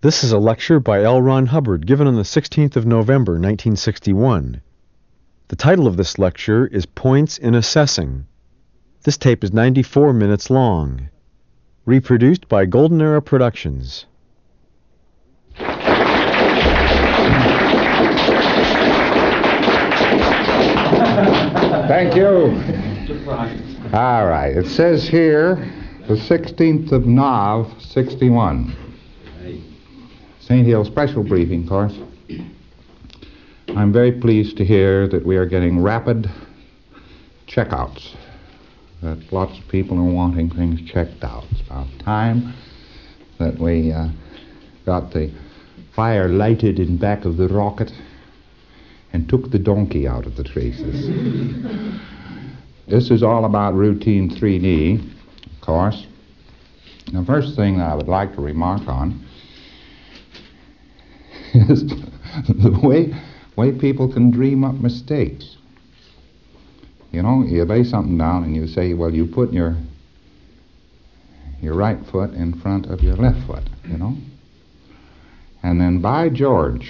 This is a lecture by L. Ron Hubbard given on the 16th of November, 1961. The title of this lecture is Points in Assessing. This tape is 94 minutes long. Reproduced by Golden Era Productions. Thank you. All right. It says here, the 16th of Nov, 61. St. Hill special briefing course. I'm very pleased to hear that we are getting rapid checkouts, that lots of people are wanting things checked out. It's about time that we got the fire lighted in back of the rocket and took the donkey out of the traces. This is all about routine 3D, of course. The first thing that I would like to remark on is the way people can dream up mistakes. You know, you lay something down and you say, well, you put your right foot in front of your left foot, you know. And then, by George,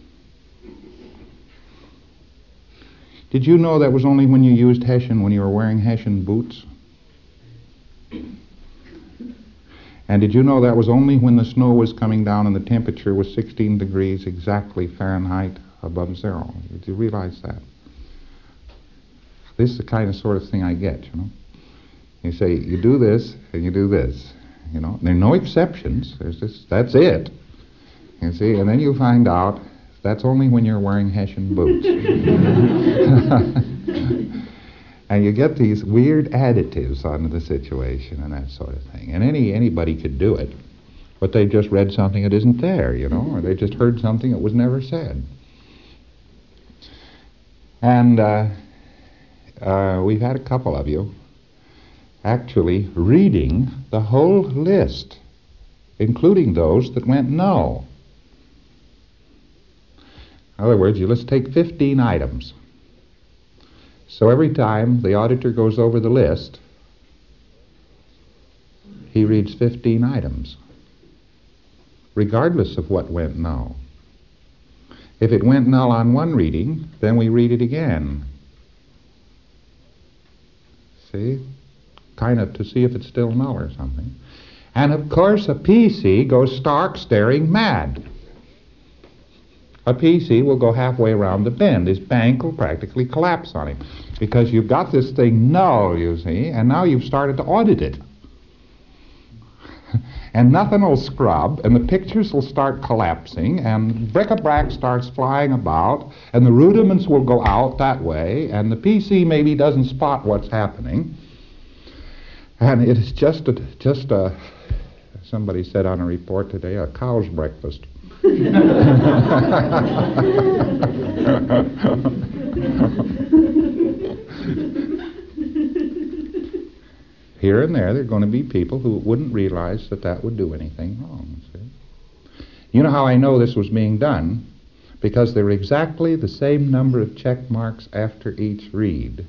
did you know that was only when you used Hessian, when you were wearing Hessian boots? And did you know that was only when the snow was coming down and the temperature was 16 degrees exactly Fahrenheit above zero? Did you realize that? This is the kind of sort of thing I get, you know. You say, you do this and you do this, you know. There are no exceptions. There's just, that's it. You see, and then you find out that's only when you're wearing Hessian boots. And you get these weird additives onto the situation and that sort of thing. And anybody could do it, but they just read something that isn't there, you know, or they just heard something that was never said. And we've had a couple of you actually reading the whole list, including those that went no. In other words, let's take 15 items. So every time the auditor goes over the list, he reads 15 items, regardless of what went no. If it went null on one reading, then we read it again. See? Kind of to see if it's still null or something. And of course a PC goes stark staring mad. A PC will go halfway around the bend. His bank will practically collapse on him because you've got this thing null, you see, and now you've started to audit it. And nothing will scrub, and the pictures will start collapsing, and bric-a-brac starts flying about, and the rudiments will go out that way, and the PC maybe doesn't spot what's happening. And it is just a somebody said on a report today, a cow's breakfast. Here and there are going to be people who wouldn't realize that would do anything wrong. See? You know how I know this was being done? Because there are exactly the same number of check marks after each read.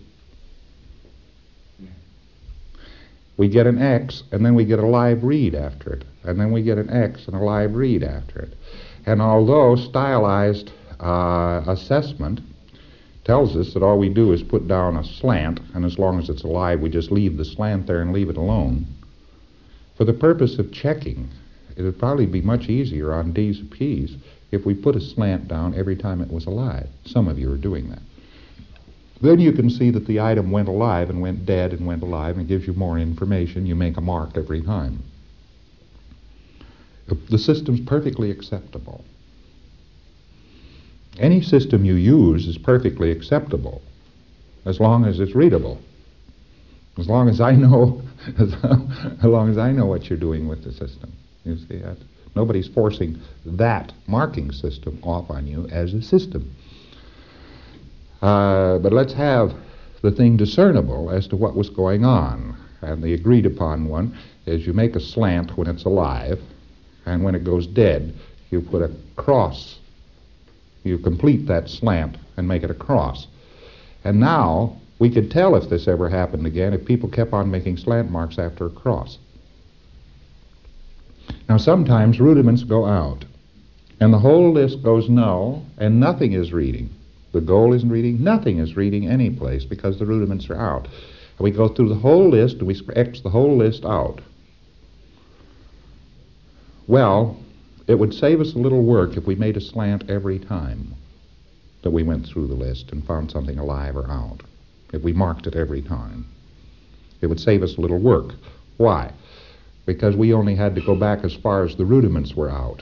We get an X, and then we get a live read after it. And then we get an X and a live read after it. And although stylized assessment tells us that all we do is put down a slant, and as long as it's alive, we just leave the slant there and leave it alone, for the purpose of checking, it would probably be much easier on D's and P's if we put a slant down every time it was alive. Some of you are doing that. Then you can see that the item went alive and went dead and went alive, and it gives you more information. You make a mark every time. The system's perfectly acceptable. Any system you use is perfectly acceptable as long as it's readable. As long as I know what you're doing with the system. You see that? Nobody's forcing that marking system off on you as a system. But let's have the thing discernible as to what was going on. And the agreed upon one is you make a slant when it's alive, and when it goes dead, you put a cross. You complete that slant and make it a cross. And now we could tell if this ever happened again if people kept on making slant marks after a cross. Now sometimes rudiments go out. And the whole list goes null, and nothing is reading. The goal isn't reading, nothing is reading any place because the rudiments are out. And we go through the whole list and we X the whole list out. Well, it would save us a little work if we made a slant every time that we went through the list and found something alive or out. If we marked it every time, it would save us a little work. Why? Because we only had to go back as far as the rudiments were out.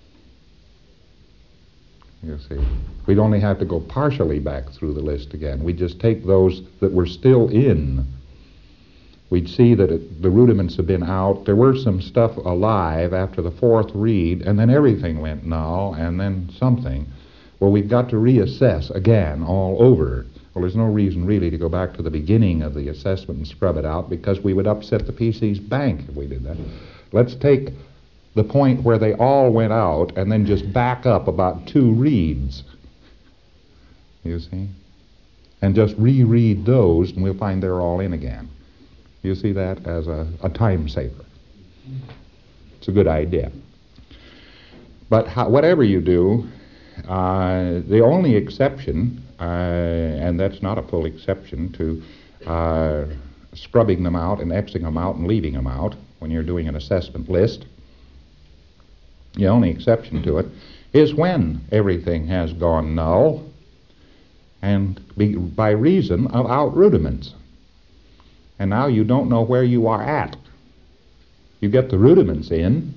You see, we'd only have to go partially back through the list again. We'd just take those that were still in. We'd see that the rudiments had been out. There were some stuff alive after the fourth read, and then everything went null, and then something. Well, we've got to reassess again all over. Well, there's no reason really to go back to the beginning of the assessment and scrub it out because we would upset the PC's bank if we did that. Let's take the point where they all went out and then just back up about 2 reads, you see, and just reread those, and we'll find they're all in again. You see that as a time saver. It's a good idea. But whatever you do, the only exception, and that's not a full exception, to scrubbing them out and Xing them out and leaving them out when you're doing an assessment list, the only exception to it is when everything has gone null and by reason of out rudiments. And now you don't know where you are at. You get the rudiments in.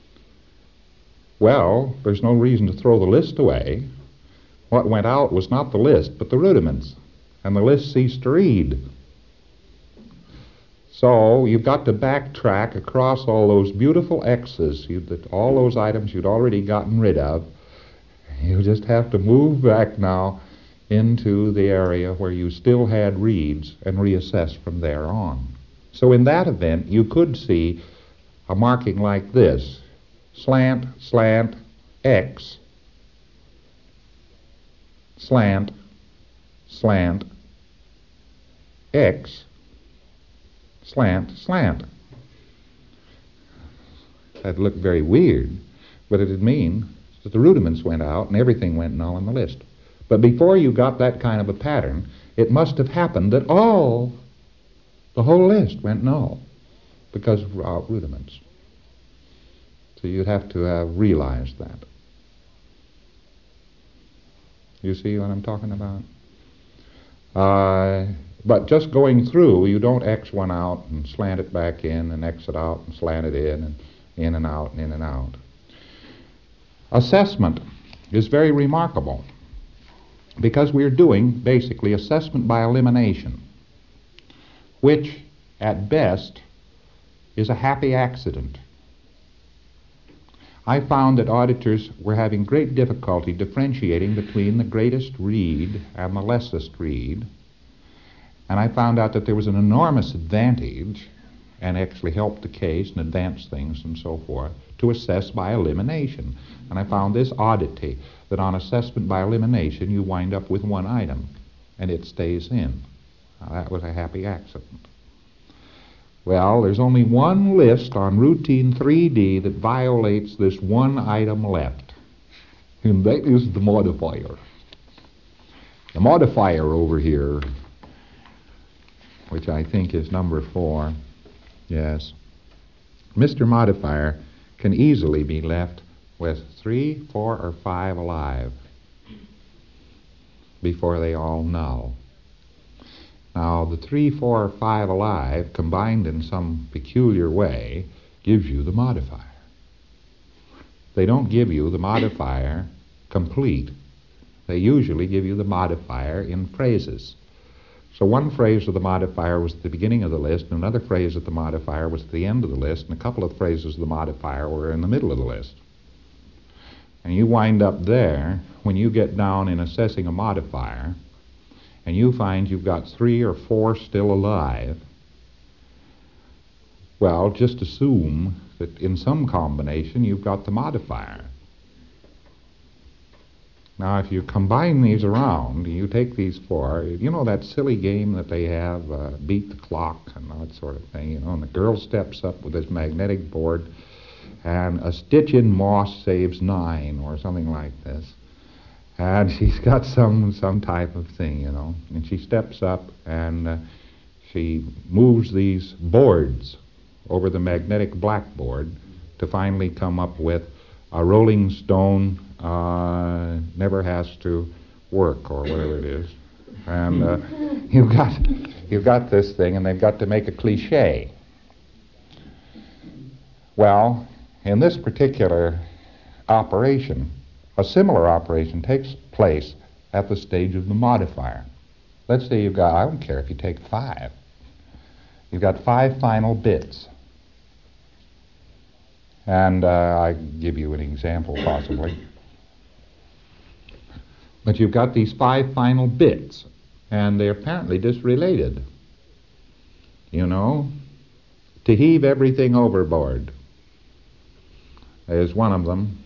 Well, there's no reason to throw the list away. What went out was not the list, but the rudiments. And the list ceased to read. So you've got to backtrack across all those beautiful X's, all those items you'd already gotten rid of. You just have to move back now into the area where you still had reads and reassess from there on. So in that event, you could see a marking like this: slant, slant, X, slant, slant, X, slant, slant. That'd look very weird, but it'd mean that the rudiments went out and everything went null in the list. But before you got that kind of a pattern, it must have happened that the whole list went null because of rudiments. So you'd have to have realized that. You see what I'm talking about? But just going through, you don't X one out and slant it back in and X it out and slant it in and out and in and out. Assessment is very remarkable because we're doing basically assessment by elimination, which at best is a happy accident. I found that auditors were having great difficulty differentiating between the greatest read and the lessest read, and I found out that there was an enormous advantage, and actually helped the case and advance things and so forth, to assess by elimination. And I found this oddity, that on assessment by elimination you wind up with one item, and it stays in. Now, that was a happy accident. Well, there's only one list on routine 3D that violates this one item left, and that is the modifier. The modifier over here, which I think is number 4, yes. Mr. Modifier can easily be left with 3, 4, or 5 alive before they all null. Now, the 3, 4, or 5 alive, combined in some peculiar way, gives you the modifier. They don't give you the modifier complete. They usually give you the modifier in phrases. So one phrase of the modifier was at the beginning of the list, and another phrase of the modifier was at the end of the list, and a couple of phrases of the modifier were in the middle of the list. And you wind up there, when you get down in assessing a modifier, and you find you've got 3 or 4 still alive, well, just assume that in some combination you've got the modifier. Now, if you combine these around, you take these 4, you know that silly game that they have, beat the clock and all that sort of thing, you know, and the girl steps up with this magnetic board and a stitch in moss saves 9, or something like this. And she's got some type of thing, and she steps up and she moves these boards over the magnetic blackboard to finally come up with a rolling stone never has to work, or whatever it is. And you've got this thing, and they've got to make a cliche. Well, in this particular operation, a similar operation takes place at the stage of the modifier. Let's say you've got, I don't care if you take 5. You've got 5 final bits. And I give you an example, possibly. But you've got these 5 final bits, and they're apparently disrelated. To heave everything overboard is one of them.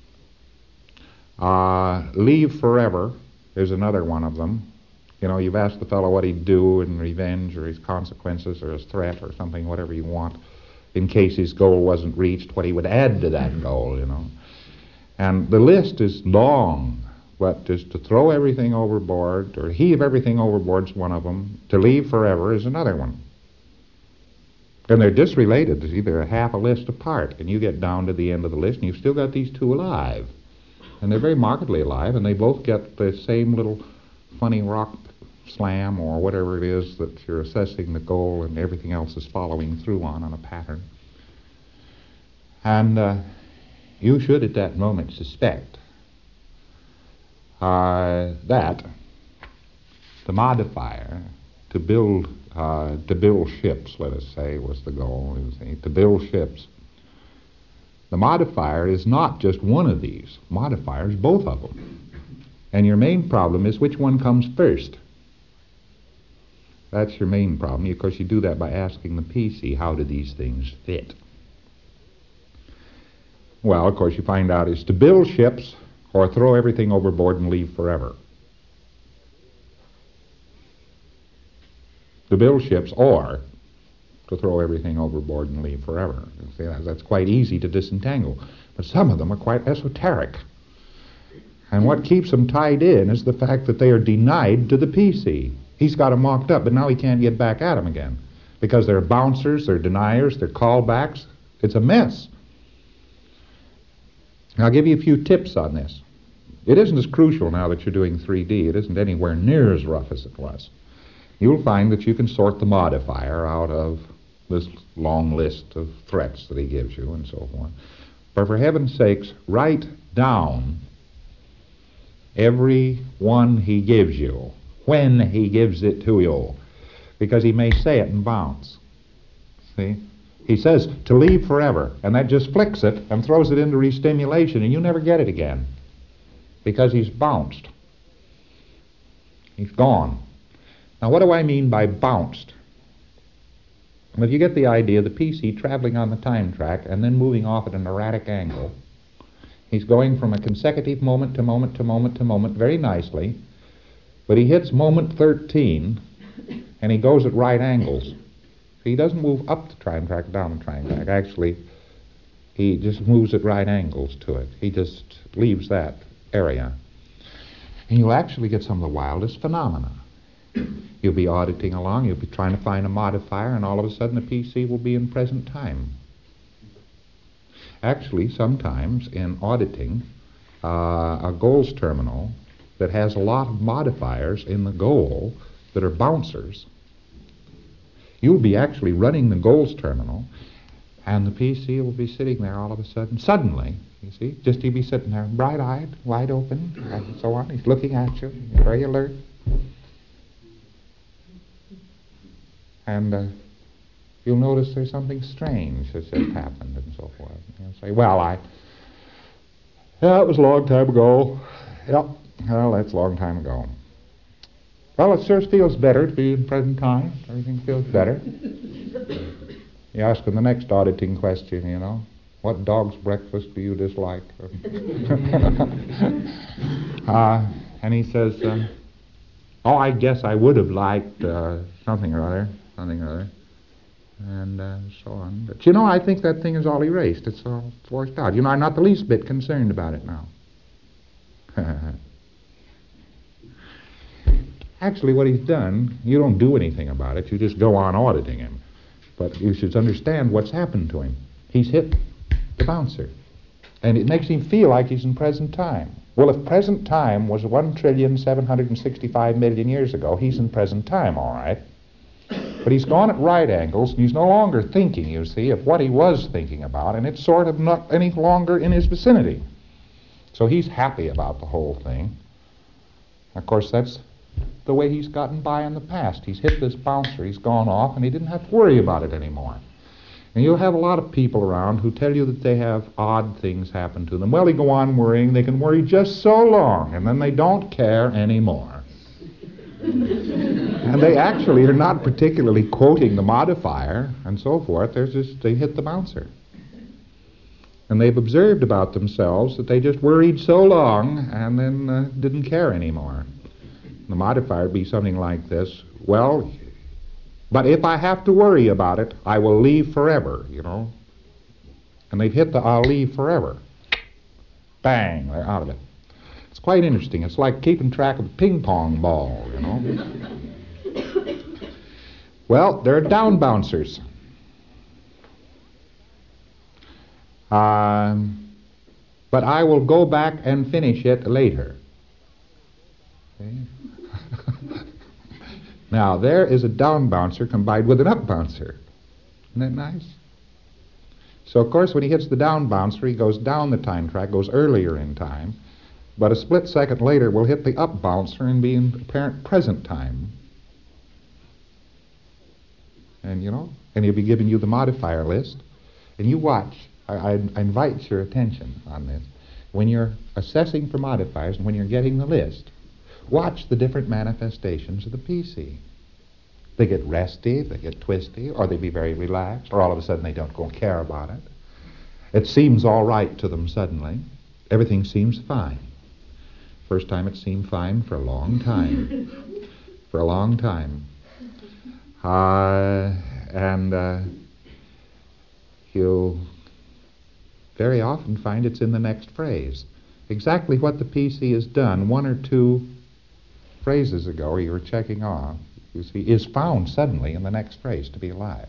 Leave forever is another one of them. You've asked the fellow what he'd do in revenge, or his consequences, or his threat, or something, whatever you want, in case his goal wasn't reached, what he would add to that goal, And the list is long, but just to throw everything overboard, or heave everything overboard is one of them. To leave forever is another one. And they're disrelated. They're half a list apart, and you get down to the end of the list, and you've still got these 2 alive. And they're very markedly alive, and they both get the same little funny rock slam, or whatever it is that you're assessing the goal and everything else is following through on a pattern. And you should at that moment suspect that the modifier to build ships, let us say, was the goal, to build ships. The modifier is not just one of these. Modifier is both of them. And your main problem is which one comes first. That's your main problem. Of course, you do that by asking the PC, how do these things fit? Well, of course, you find out is to build ships or throw everything overboard and leave forever. To build ships or to throw everything overboard and leave forever. See, that's quite easy to disentangle. But some of them are quite esoteric. And what keeps them tied in is the fact that they are denied to the PC. He's got them mocked up, but now he can't get back at them again. Because they're bouncers, they're deniers, they're callbacks. It's a mess. I'll give you a few tips on this. It isn't as crucial now that you're doing 3D. It isn't anywhere near as rough as it was. You'll find that you can sort the modifier out of this long list of threats that he gives you and so forth. But for heaven's sakes, write down every one he gives you, when he gives it to you, because he may say it and bounce. See? He says to leave forever, and that just flicks it and throws it into restimulation, and you never get it again, because he's bounced. He's gone. Now, what do I mean by bounced? Well, you get the idea, the PC traveling on the time track and then moving off at an erratic angle. He's going from a consecutive moment to moment to moment to moment very nicely, but he hits moment 13 and he goes at right angles. He doesn't move up the time track, down the time track. Actually, he just moves at right angles to it. He just leaves that area. And you'll actually get some of the wildest phenomena. You'll be auditing along, you'll be trying to find a modifier, and all of a sudden the PC will be in present time. Actually, sometimes in auditing a goals terminal that has a lot of modifiers in the goal that are bouncers, you'll be actually running the goals terminal, and the PC will be sitting there all of a sudden, suddenly, you see, just he'll be sitting there bright-eyed, wide open, and so on. He's looking at you, very alert. And you'll notice there's something strange that's just happened and so forth. You'll say, well, it was a long time ago. Yep, well, that's a long time ago. Well, it sure feels better to be in present time. Everything feels better. You ask him the next auditing question, what dog's breakfast do you dislike? And he says, I guess I would have liked something or other. and so on. But, I think that thing is all erased. It's all forced out. I'm not the least bit concerned about it now. Actually, what he's done, you don't do anything about it. You just go on auditing him. But you should understand what's happened to him. He's hit the bouncer. And it makes him feel like he's in present time. Well, if present time was 1,765,000,000 years ago, he's in present time, all right. But he's gone at right angles, and he's no longer thinking, you see, of what he was thinking about, and it's sort of not any longer in his vicinity. So he's happy about the whole thing. Of course, that's the way he's gotten by in the past. He's hit this bouncer, he's gone off, and he didn't have to worry about it anymore. And you'll have a lot of people around who tell you that they have odd things happen to them. Well, they go on worrying. They can worry just so long, and then they don't care anymore. And they actually are not particularly quoting the modifier and so forth. They hit the bouncer. And they've observed about themselves that they just worried so long and then didn't care anymore. The modifier would be something like this. Well, but if I have to worry about it, I will leave forever, And they've hit the I'll leave forever. Bang, they're out of it. It's quite interesting. It's like keeping track of a ping pong ball, Well, there are down bouncers. But I will go back and finish it later. Okay. Now, there is a down bouncer combined with an up bouncer. Isn't that nice? So, of course, when he hits the down bouncer, he goes down the time track, goes earlier in time, but a split second later will hit the up bouncer and be in apparent present time. And, and he'll be giving you the modifier list. And you watch. I invite your attention on this. When you're assessing for modifiers and when you're getting the list, watch the different manifestations of the PC. They get resty, they get twisty, or they be very relaxed, or all of a sudden they don't go and care about it. It seems all right to them suddenly. Everything seems fine. First time it seemed fine for a long time. For a long time. And you'll very often find it's in the next phrase. Exactly what the PC has done, one or two phrases ago, or you were checking off, you see, is found suddenly in the next phrase to be alive.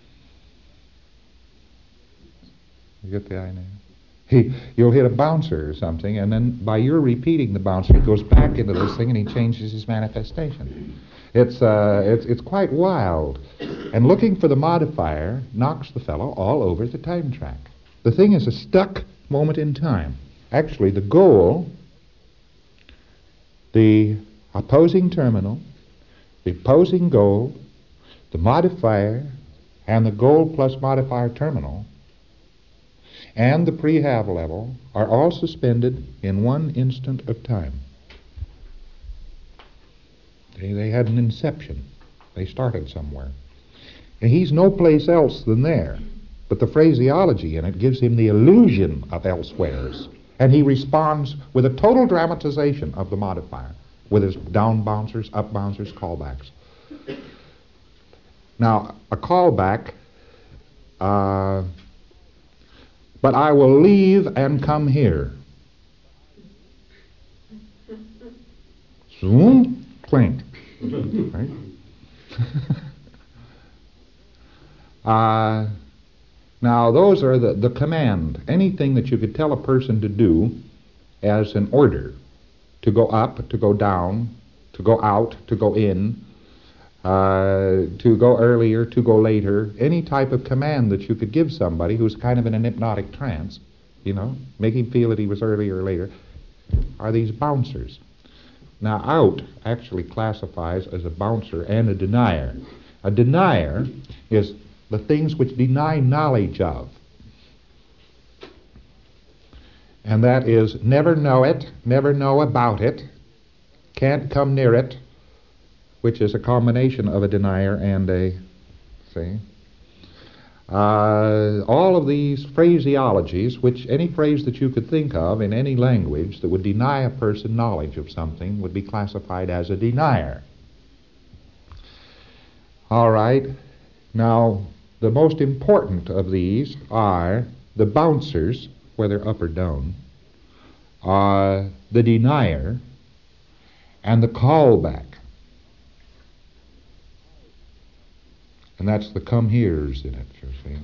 You get the idea? You'll hit a bouncer or something, and then by your repeating the bouncer, he goes back into this thing and he changes his manifestation. It's quite wild. And looking for the modifier knocks the fellow all over the time track. The thing is a stuck moment in time. Actually, the goal, the opposing terminal, the opposing goal, the modifier, and the goal plus modifier terminal, and the pre-have level are all suspended in one instant of time. They had an inception. They started somewhere. And he's no place else than there. But the phraseology in it gives him the illusion of elsewheres. And he responds with a total dramatization of the modifier, with his down bouncers, up bouncers, callbacks. Now, a callback, but I will leave and come here. Zoom, clink. Right? Now, those are the command. Anything that you could tell a person to do as an order. To go up, to go down, to go out, to go in, to go earlier, to go later. Any type of command that you could give somebody who's kind of in an hypnotic trance, make him feel that he was earlier or later, are these bouncers. Now, out actually classifies as a bouncer and a denier. A denier is the things which deny knowledge of. And that is never know it, never know about it, can't come near it, which is a combination of a denier and a, all of these phraseologies, which any phrase that you could think of in any language that would deny a person knowledge of something would be classified as a denier. All right. Now, The most important of these are the bouncers, whether up or down, the denier, and the callback. And that's the come heres in it, you see.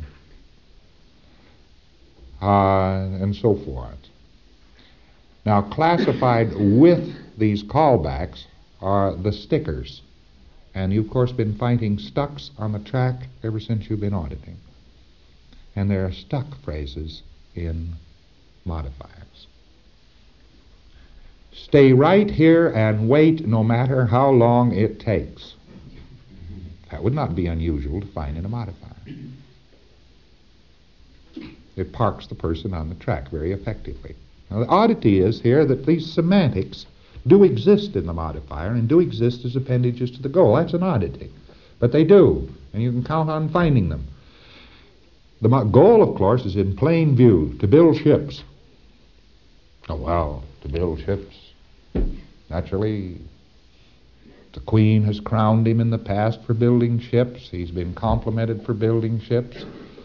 And so forth. Now, classified with these callbacks are the stickers. And you've, of course, been finding stucks on the track ever since you've been auditing. And there are stuck phrases in modifiers. Stay right here and wait no matter how long it takes. That would not be unusual to find in a modifier. It parks the person on the track very effectively. Now, the oddity is here that these semantics do exist in the modifier and do exist as appendages to the goal. That's an oddity. But they do, and you can count on finding them. The goal, of course, is in plain view, to build ships. Oh, well, to build ships. Naturally, the Queen has crowned him in the past for building ships. He's been complimented for building ships,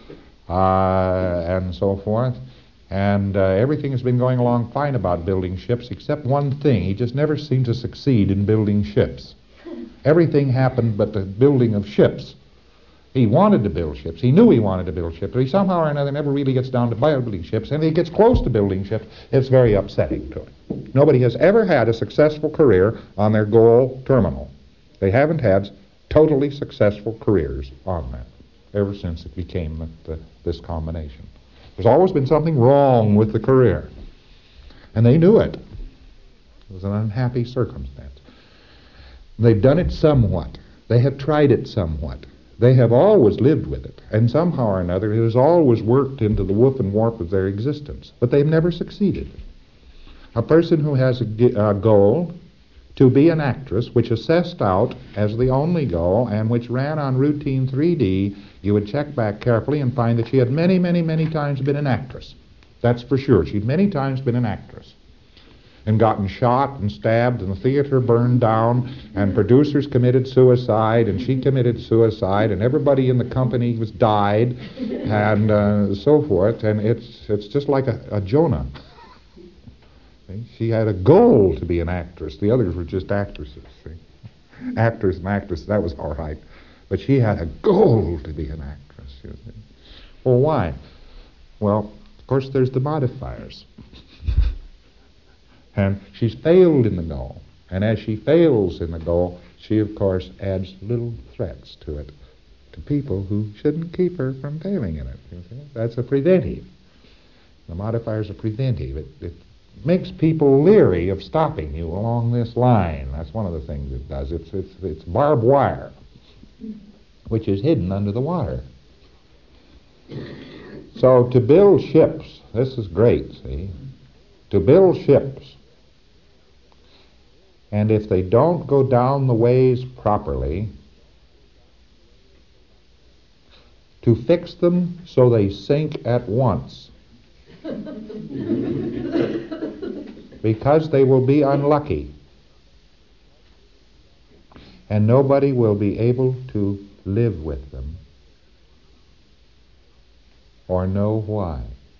and so forth. And everything has been going along fine about building ships, except one thing. He just never seemed to succeed in building ships. Everything happened but the building of ships. He wanted to build ships. He knew he wanted to build ships, but he somehow or another never really gets down to building ships. And if he gets close to building ships, it's very upsetting to him. Nobody has ever had a successful career on their goal terminal. They haven't had totally successful careers on that ever since it became this combination. There's always been something wrong with the career. And they knew it. It was an unhappy circumstance. They've done it somewhat. They have tried it somewhat. They have always lived with it. And somehow or another it has always worked into the woof and warp of their existence. But they've never succeeded. A person who has a goal to be an actress, which assessed out as the only goal and which ran on routine 3D, you would check back carefully and find that she had many, many, many times been an actress. That's for sure. She'd many times been an actress and gotten shot and stabbed and the theater burned down and producers committed suicide and she committed suicide and everybody in the company was died and so forth. And it's just like a Jonah. She had a goal to be an actress. The others were just actresses. See? Actors and actresses, that was all right. But she had a goal to be an actress. You see. Well, why? Well, of course, there's the modifiers. And she's failed in the goal. And as she fails in the goal, she, of course, adds little threats to it, to people who shouldn't keep her from failing in it. You see? That's a preventive. The modifiers are preventive. It makes people leery of stopping you along this line. That's one of the things it does. It's barbed wire, which is hidden under the water. So to build ships, this is great, see? To build ships, and if they don't go down the ways properly, to fix them so they sink at once. Because they will be unlucky. And nobody will be able to live with them or know why.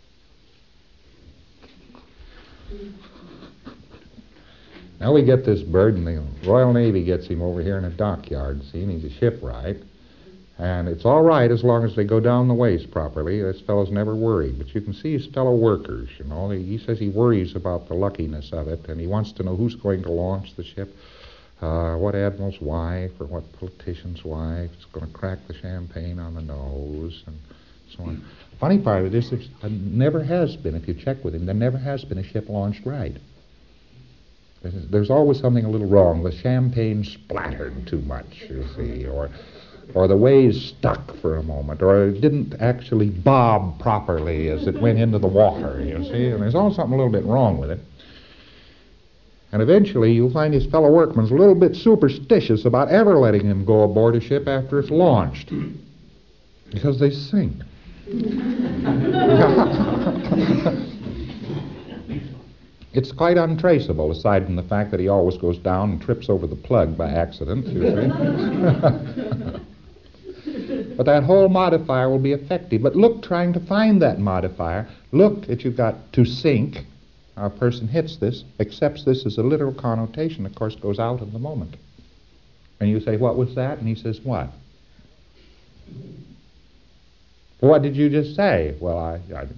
Now we get this bird, and the Royal Navy gets him over here in a dockyard, see, and he's a shipwright. And it's all right as long as they go down the ways properly. This fellow's never worried. But you can see his fellow workers, you know. He says he worries about the luckiness of it, and he wants to know who's going to launch the ship, what admiral's wife or what politician's wife is going to crack the champagne on the nose, and so on. Funny part of it is there never has been, if you check with him, there never has been a ship launched right. There's always something a little wrong. The champagne splattered too much, you see, or the waves stuck for a moment, or it didn't actually bob properly as it went into the water, you see, and there's always something a little bit wrong with it. And eventually you'll find his fellow workmen's a little bit superstitious about ever letting him go aboard a ship after it's launched, because they sink. It's quite untraceable, aside from the fact that he always goes down and trips over the plug by accident, you see. But that whole modifier will be effective. But look, trying to find that modifier, look that you've got to sink. A person hits this, accepts this as a literal connotation, of course, goes out in the moment. And you say, what was that? And he says, what? What did you just say? Well, I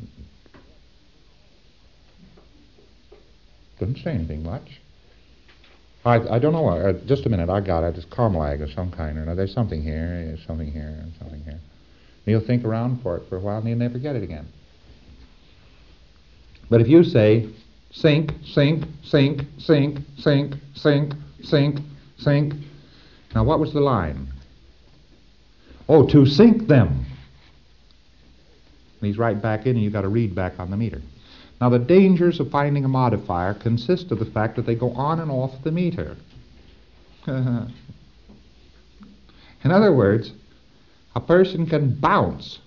didn't say anything much. I don't know. Just a minute. I got it. It's Comlag of some kind or another. There's something here, there's something here, and something here. And he'll think around for it for a while, and he'll never get it again. But if you say, sink, sink, sink, sink, sink, sink, sink, sink. Now, what was the line? Oh, to sink them. And he's right back in, and you've got to read back on the meter. Now, the dangers of finding a modifier consist of the fact that they go on and off the meter. In other words, a person can bounce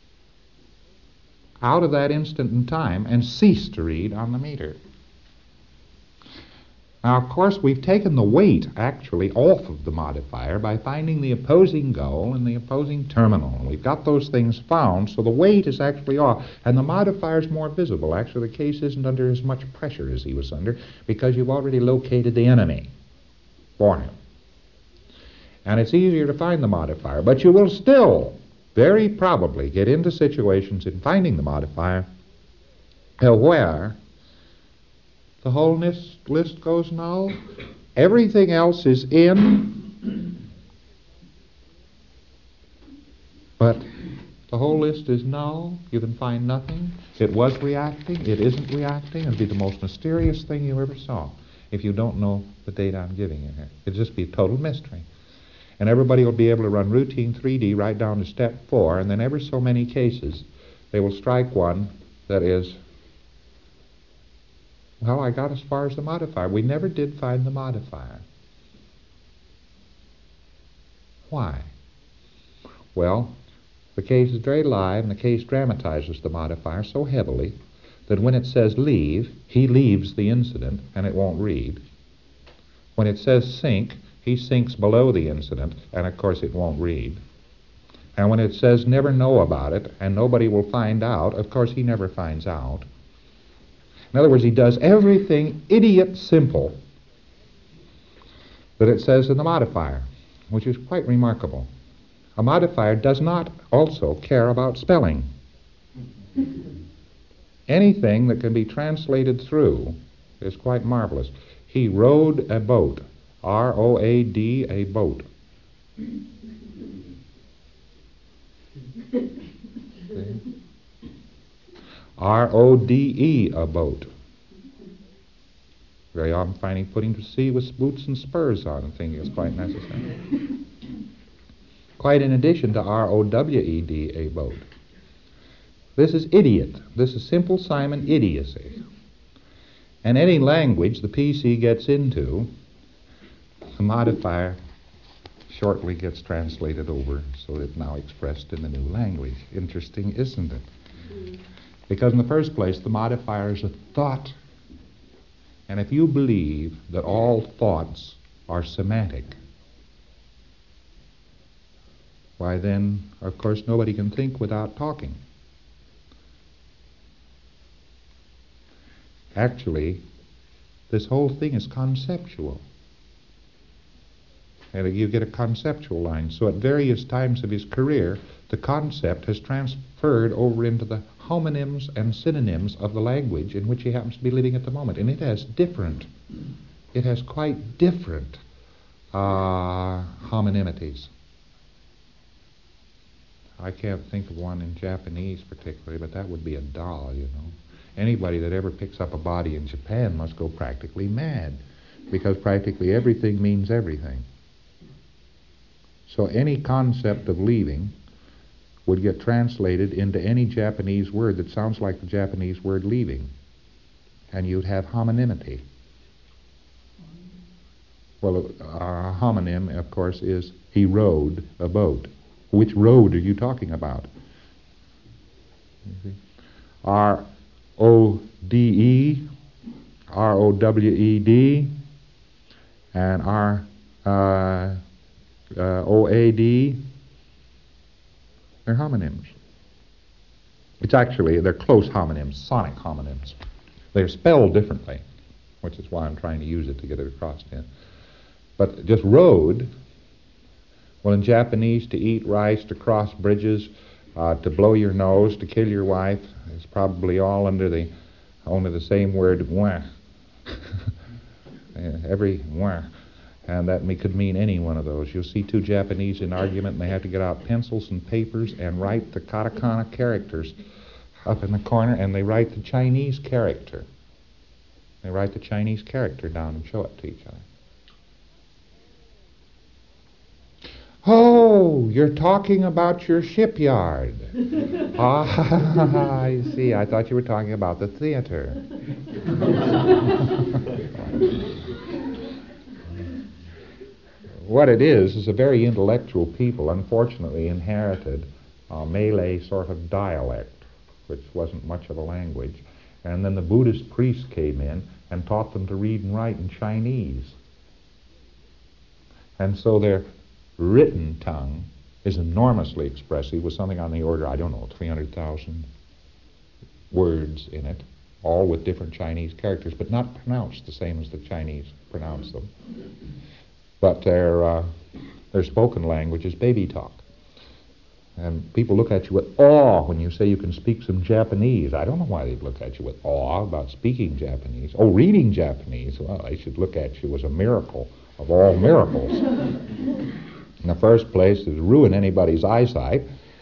out of that instant in time and cease to read on the meter. Now, of course, we've taken the weight, actually, off of the modifier by finding the opposing goal and the opposing terminal. And we've got those things found, so the weight is actually off, and the modifier is more visible. Actually, the case isn't under as much pressure as he was under, because you've already located the enemy for him. And it's easier to find the modifier, but you will still very probably get into situations in finding the modifier where the whole list goes null. Everything else is in, but the whole list is null. You can find nothing. It was reacting. It isn't reacting. It'd be the most mysterious thing you ever saw if you don't know the data I'm giving you here. It'd just be a total mystery. And everybody will be able to run routine 3D right down to step 4, and then ever so many cases they will strike one that is, well, I got as far as the modifier. We never did find the modifier. Why? Well, the case is very live, and the case dramatizes the modifier so heavily that when it says leave, he leaves the incident, and it won't read. When it says sink, he sinks below the incident, and of course it won't read. And when it says never know about it, and nobody will find out, of course he never finds out. In other words, he does everything idiot simple that it says in the modifier, which is quite remarkable. A modifier does not also care about spelling. Anything that can be translated through is quite marvelous. He rowed a boat. R-O-A-D, a boat. R-O-D-E, a boat. Very often finding putting to sea with boots and spurs on and thinking it's quite necessary. Quite in addition to R-O-W-E-D, a boat. This is idiot. This is simple Simon idiocy. And any language the PC gets into, the modifier shortly gets translated over so it's now expressed in the new language. Interesting, isn't it? Because in the first place, the modifier is a thought. And if you believe that all thoughts are semantic, why then, of course, nobody can think without talking. Actually, this whole thing is conceptual. And you get a conceptual line. So at various times of his career, the concept has transferred over into the homonyms and synonyms of the language in which he happens to be living at the moment. And it has quite different homonymity. I can't think of one in Japanese particularly, but that would be a doll, you know. Anybody that ever picks up a body in Japan must go practically mad, because practically everything means everything. So any concept of leaving would get translated into any Japanese word that sounds like the Japanese word leaving, and you'd have homonymity. Well, a homonym, of course, is he rowed a boat. Which road are you talking about? R-O-D-E, R-O-W-E-D, and R-O-A-D. They're homonyms. It's actually, they're close homonyms, sonic homonyms. They're spelled differently, which is why I'm trying to use it to get it across to you. But just road, well, in Japanese, to eat rice, to cross bridges, to blow your nose, to kill your wife, is probably all under only the same word, wah. Every wah. And that could mean any one of those. You'll see two Japanese in argument, and they have to get out pencils and papers and write the katakana characters up in the corner, and they write the Chinese character. They write the Chinese character down and show it to each other. Oh, you're talking about your shipyard. I see. I thought you were talking about the theater. What it is a very intellectual people, unfortunately inherited a Malay sort of dialect, which wasn't much of a language. And then the Buddhist priests came in and taught them to read and write in Chinese. And so their written tongue is enormously expressive, with something on the order, 300,000 words in it, all with different Chinese characters, but not pronounced the same as the Chinese pronounce them. But their spoken language is baby talk. And people look at you with awe when you say you can speak some Japanese. I don't know why they'd look at you with awe about speaking Japanese. Oh, reading Japanese. Well, they should look at you as a miracle of all miracles. In the first place, to ruin anybody's eyesight.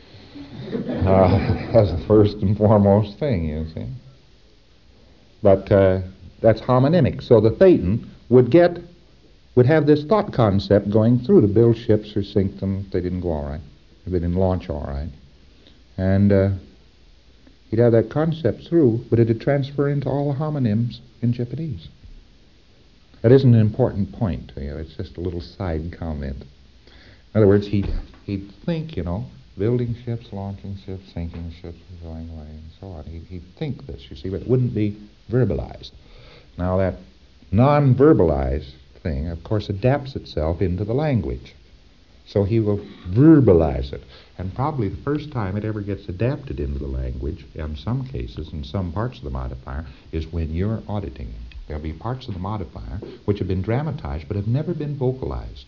That's the first and foremost thing, you see. But that's homonymic. So the Thetan would have this thought concept going through to build ships or sink them if they didn't go all right, if they didn't launch all right. And he'd have that concept through, but it'd transfer into all the homonyms in Japanese. That isn't an important point to you. It's just a little side comment. In other words, he'd think, building ships, launching ships, sinking ships, going away, and so on. He'd think this, you see, but it wouldn't be verbalized. Now, that non-verbalized thing, of course, adapts itself into the language. So he will verbalize it. And probably the first time it ever gets adapted into the language, in some cases, in some parts of the modifier, is when you're auditing. There'll be parts of the modifier which have been dramatized but have never been vocalized.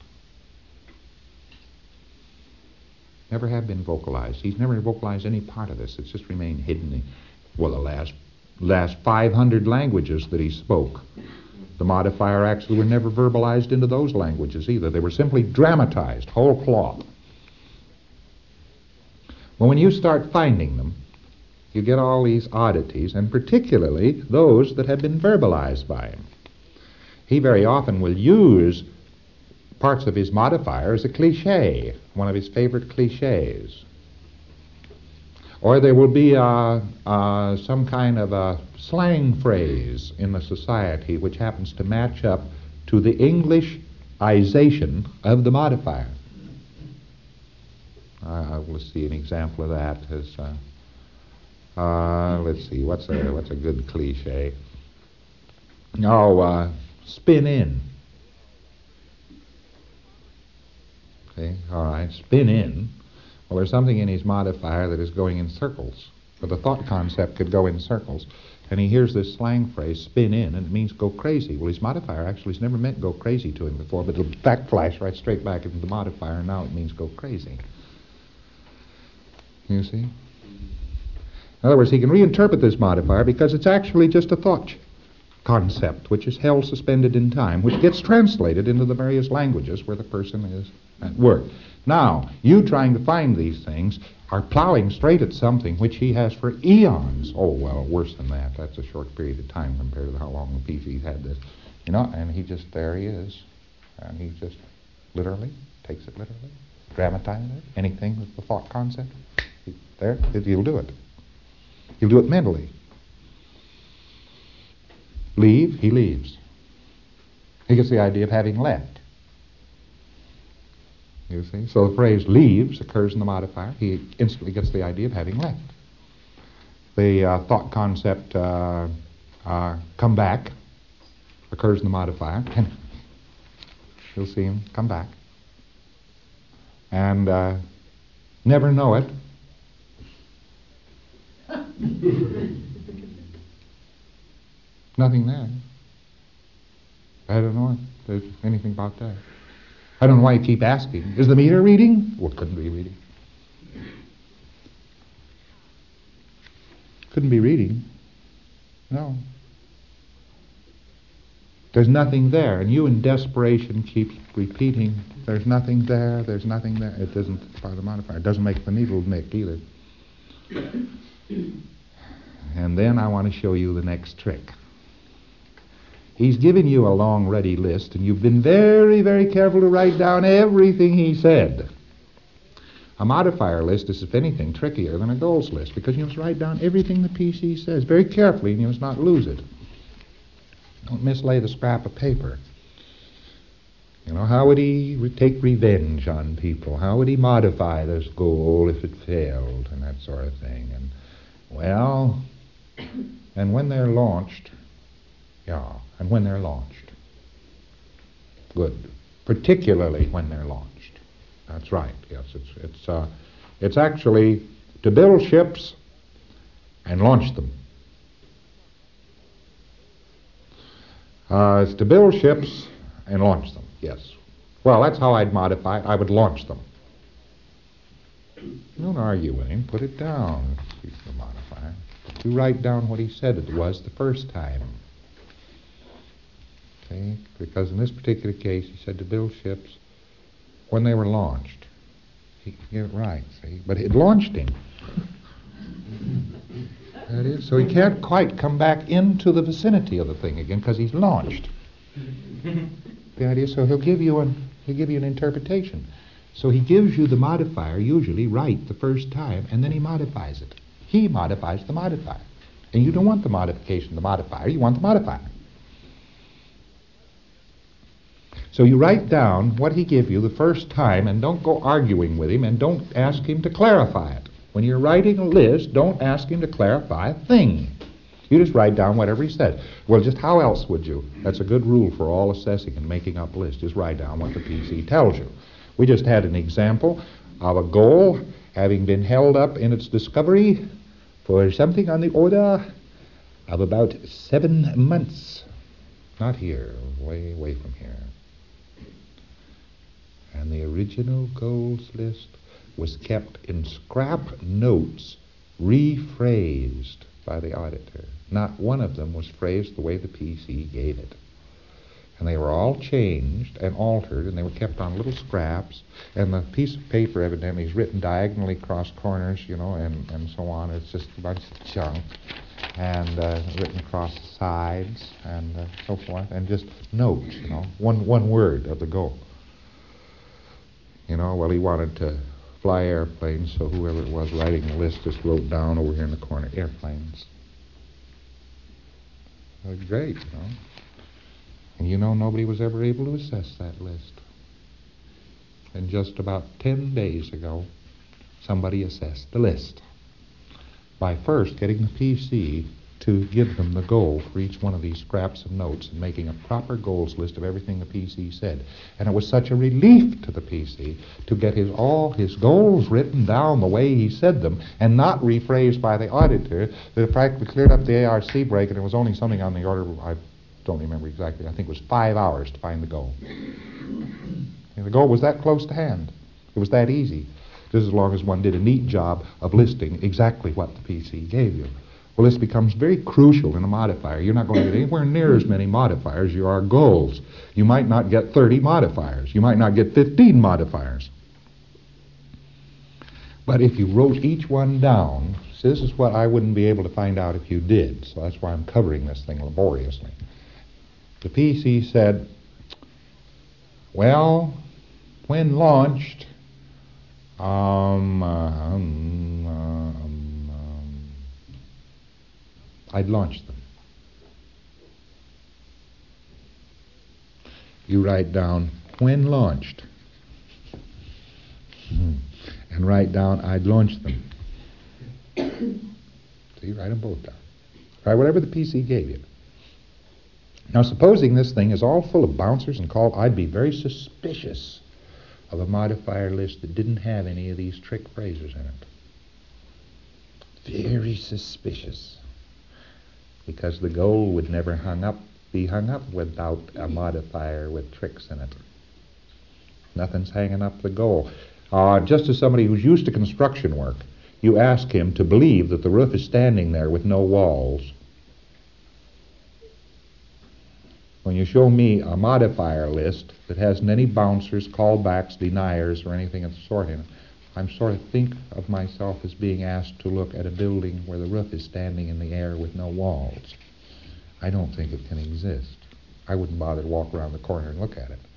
Never have been vocalized. He's never vocalized any part of this. It's just remained hidden in, the last 500 languages that he spoke. The modifier actually were never verbalized into those languages either. They were simply dramatized, whole cloth. Well, when you start finding them, you get all these oddities, and particularly those that have been verbalized by him. He very often will use parts of his modifier as a cliche, one of his favorite cliches. Or there will be some kind of a slang phrase in the society which happens to match up to the Englishization of the modifier. We'll see an example of that as, let's see, what's a good cliche? Spin in. Okay, all right, spin in. Well, there's something in his modifier that is going in circles, but the thought concept could go in circles. And he hears this slang phrase, spin in, and it means go crazy. Well, his modifier actually has never meant go crazy to him before, but it'll backflash right straight back into the modifier, and now it means go crazy. You see? In other words, he can reinterpret this modifier because it's actually just a thought concept which is held suspended in time, which gets translated into the various languages where the person is at work. Now, you trying to find these things are plowing straight at something which he has for eons. Oh, well, worse than that. That's a short period of time compared to how long the PC's had this. And there he is. And he just literally takes it literally, dramatizes it, anything with the thought concept. He'll do it. He'll do it mentally. Leave, he leaves. He gets the idea of having left. You see? So the phrase leaves occurs in the modifier. He instantly gets the idea of having left. The thought concept come back occurs in the modifier. You'll see him come back. And never know it Nothing there. I don't know if there's anything about that. I don't know why you keep asking. Is the meter reading? Well, it couldn't be reading. Couldn't be reading. No. There's nothing there, and you in desperation keep repeating, there's nothing there, there's nothing there. It doesn't, by the modifier, it doesn't make the needle nick either. And then I want to show you the next trick. He's given you a long, ready list, and you've been very, very careful to write down everything he said. A modifier list is, if anything, trickier than a goals list, because you must write down everything the PC says very carefully, and you must not lose it. Don't mislay the scrap of paper. You know, how would he take revenge on people? How would he modify this goal if it failed, and that sort of thing? And, well, and when they're launched, and when they're launched. Good. Particularly when they're launched. That's right, yes. It's actually to build ships and launch them. It's to build ships and launch them, yes. Well, that's how I'd modify it. I would launch them. Don't argue with him. Put it down. He's the modifier. You write down what he said it was the first time. Okay? Because in this particular case, he said to build ships when they were launched. He get it right, see? But it launched him. That is, so he can't quite come back into the vicinity of the thing again because he's launched. The idea, so he'll give you an interpretation. So he gives you the modifier usually right the first time, and then he modifies it. He modifies the modifier. And you don't want the modification of the modifier, you want the modifier. So you write down what he gave you the first time, and don't go arguing with him, and don't ask him to clarify it. When you're writing a list, don't ask him to clarify a thing. You just write down whatever he says. Well, just how else would you? That's a good rule for all assessing and making up lists. Just write down what the PC tells you. We just had an example of a goal having been held up in its discovery for something on the order of about 7 months. Not here, way away from here. And the original goals list was kept in scrap notes, rephrased by the auditor. Not one of them was phrased the way the PC gave it. And they were all changed and altered, and they were kept on little scraps, and the piece of paper evidently is written diagonally across corners, and so on. It's just a bunch of junk, and written across the sides, and so forth, and just notes, one word of the goal. Well, he wanted to fly airplanes, so whoever it was writing the list just wrote down over here in the corner, airplanes. Well, great, And nobody was ever able to assess that list. And just about 10 days ago, somebody assessed the list by first getting the PC to give them the goal for each one of these scraps of notes and making a proper goals list of everything the PC said. And it was such a relief to the PC to get all his goals written down the way he said them and not rephrased by the auditor that it practically cleared up the ARC break, and it was only something on the order of, I don't remember exactly, I think it was 5 hours to find the goal. And the goal was that close to hand. It was that easy, just as long as one did a neat job of listing exactly what the PC gave you. Well, this becomes very crucial in a modifier. You're not going to get anywhere near as many modifiers as you are goals. You might not get 30 modifiers. You might not get 15 modifiers. But if you wrote each one down, see, this is what I wouldn't be able to find out if you did, so that's why I'm covering this thing laboriously. The PC said, well, when launched, I'd launch them. You write down when launched. And write down I'd launch them. So you write them both down. Write whatever the PC gave you. Now supposing this thing is all full of bouncers and called, I'd be very suspicious of a modifier list that didn't have any of these trick phrases in it. very suspicious, because the goal would never be hung up without a modifier with tricks in it. Nothing's hanging up the goal. Just as somebody who's used to construction work, you ask him to believe that the roof is standing there with no walls. When you show me a modifier list that hasn't any bouncers, callbacks, deniers, or anything of the sort in it, I'm sort of think of myself as being asked to look at a building where the roof is standing in the air with no walls. I don't think it can exist. I wouldn't bother to walk around the corner and look at it.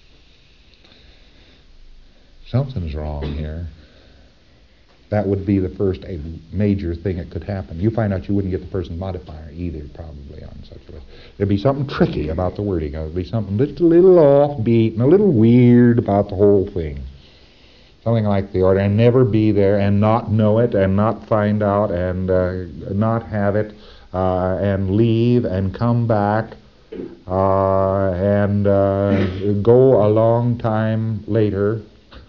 Something's wrong here. That would be the first major thing that could happen. You find out you wouldn't get the person's modifier either, probably, on such a list. There'd be something tricky about the wording. There'd be something just a little offbeat and a little weird about the whole thing. Something like the order, and never be there, and not know it, and not find out, and not have it, and leave, and come back, and go a long time later.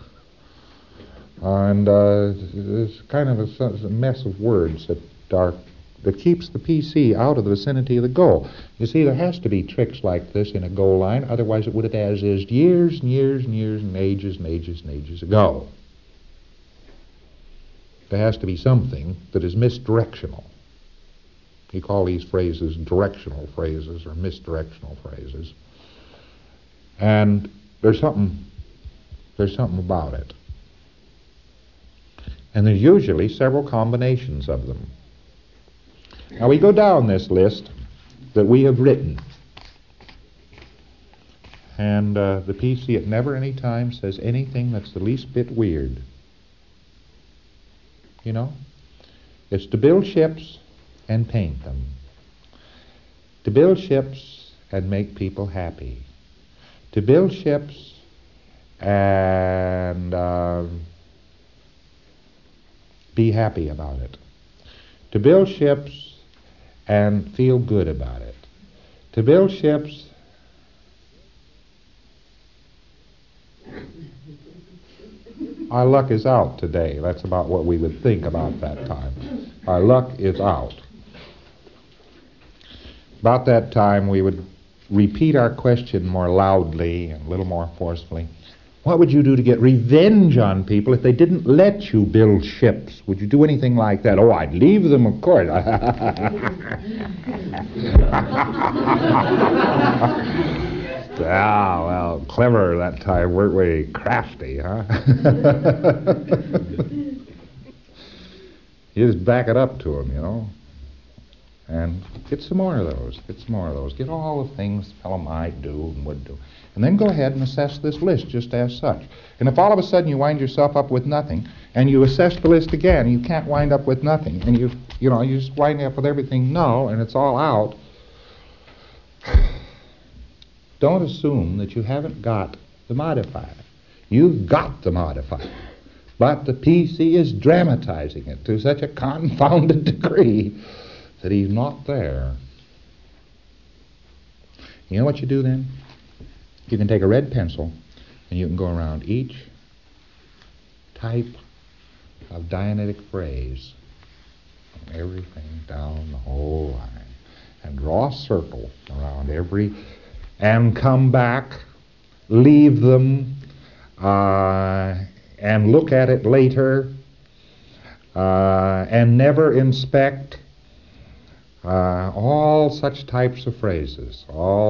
And it's kind of a mess of words that keeps the PC out of the vicinity of the goal. You see, there has to be tricks like this in a goal line, otherwise it would have as-is years and years and years and ages and ages and ages ago. There has to be something that is misdirectional. You call these phrases directional phrases or misdirectional phrases. And there's something about it. And there's usually several combinations of them. Now we go down this list that we have written. And the PC at never any time says anything that's the least bit weird. You know? It's to build ships and paint them. To build ships and make people happy. To build ships and be happy about it. To build ships and feel good about it. To build ships our luck is out today. That's about what we would think about that time. Our luck is out. About that time we would repeat our question more loudly and a little more forcefully. What would you do to get revenge on people if they didn't let you build ships? Would you do anything like that? Oh, I'd leave them, of course. Ah, well, clever that time, weren't we? Crafty, huh? You just back it up to them, you know. And get some more of those. Get all the things the fellow might do and would do. And then go ahead and assess this list just as such. And if all of a sudden you wind yourself up with nothing, and you assess the list again, and you can't wind up with nothing, and you just wind up with everything null, and it's all out, don't assume that you haven't got the modifier. You've got the modifier. But the PC is dramatizing it to such a confounded degree that he's not there. You know what you do then? You can take a red pencil and you can go around each type of Dianetic phrase, everything down the whole line, and draw a circle around every, and come back, leave them, and look at it later, and never inspect. All such types of phrases.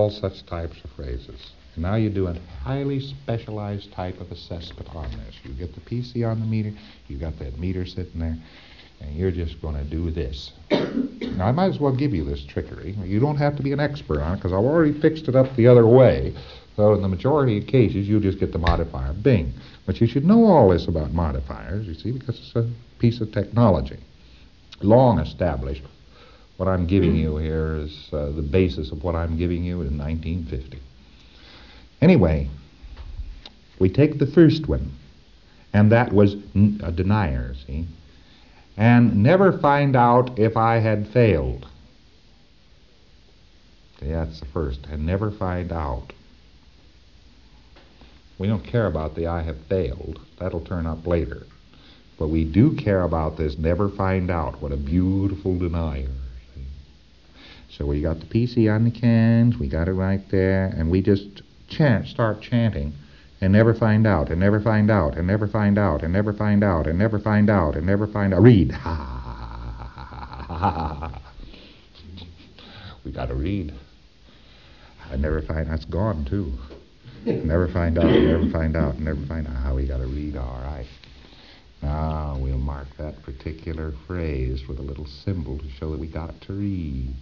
And now you do a highly specialized type of assessment on this. You get the PC on the meter, you got that meter sitting there, and you're just going to do this. Now, I might as well give you this trickery. You don't have to be an expert on it, because I've already fixed it up the other way. So in the majority of cases, you just get the modifier, bing. But you should know all this about modifiers, you see, because it's a piece of technology, long established. What I'm giving you here is the basis of what I'm giving you in 1950. Anyway, we take the first one, and that was a denier, see? And never find out if I had failed. See, that's the first, and never find out. We don't care about the I have failed. That'll turn up later. But we do care about this never find out. What a beautiful denier. See? So we got the PC on the cans, we got it right there, and we just start chanting, and never find out, and never find out, and never find out, and never find out, and never find out, and never find out. Read. Ha ha ha ha ha. We got to read. And never find, that's gone too. Never find out, never find out, never find out. How we got to read, all right. Now we'll mark that particular phrase with a little symbol to show that we got to read.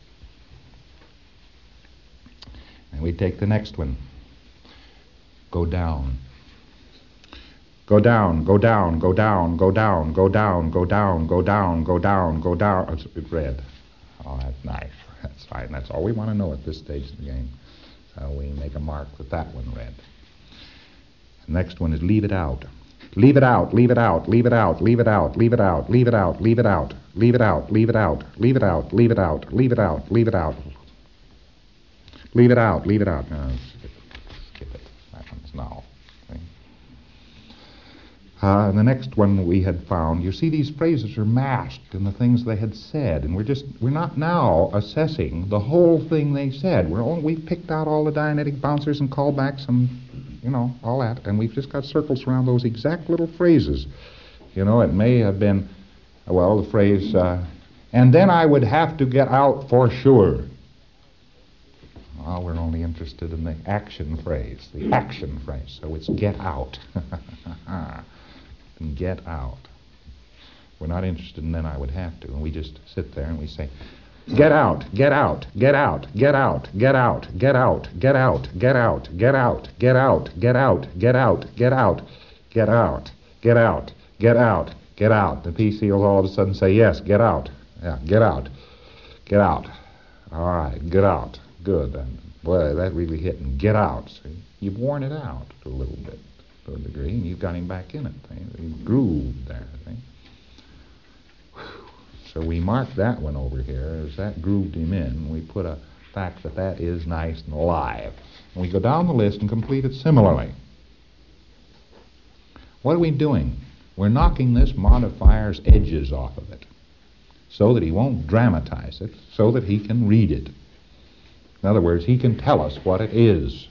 And we take the next one. Go down. Go down, go down, go down, go down, go down, go down, go down, go down, go down. It's red. Oh, that's nice. That's fine. That's all we want to know at this stage of the game. So we make a mark with that one red. The next one is leave it out. Leave it out, leave it out, leave it out, leave it out, leave it out, leave it out, leave it out, leave it out, leave it out, leave it out, leave it out, leave it out, leave it out. Leave it out, leave it out. No, skip it. That one's now. And the next one we had found, you see these phrases are masked in the things they had said, and we're not now assessing the whole thing they said. We've picked out all the Dianetic bouncers and callbacks and, all that, and we've just got circles around those exact little phrases. It may have been, the phrase, and then I would have to get out for sure. Well, we're only interested in the action phrase, so it's get out. Get out. We're not interested in then I would have to, and we just sit there and we say, get out, get out, get out, get out, get out, get out, get out, get out, get out, get out, get out, get out, get out, get out, get out, get out, get out. The PC will all of a sudden say, yes, get out. Yeah, get out. Get out. All right, get out. Good. And boy, that really hit him. Get out. See? You've worn it out a little bit. To a degree, and you've got him back in it. He grooved there. So we mark that one over here as that grooved him in. We put a fact that is nice and alive. And we go down the list and complete it similarly. What are we doing? We're knocking this modifier's edges off of it so that he won't dramatize it, so that he can read it. In other words, he can tell us what it is.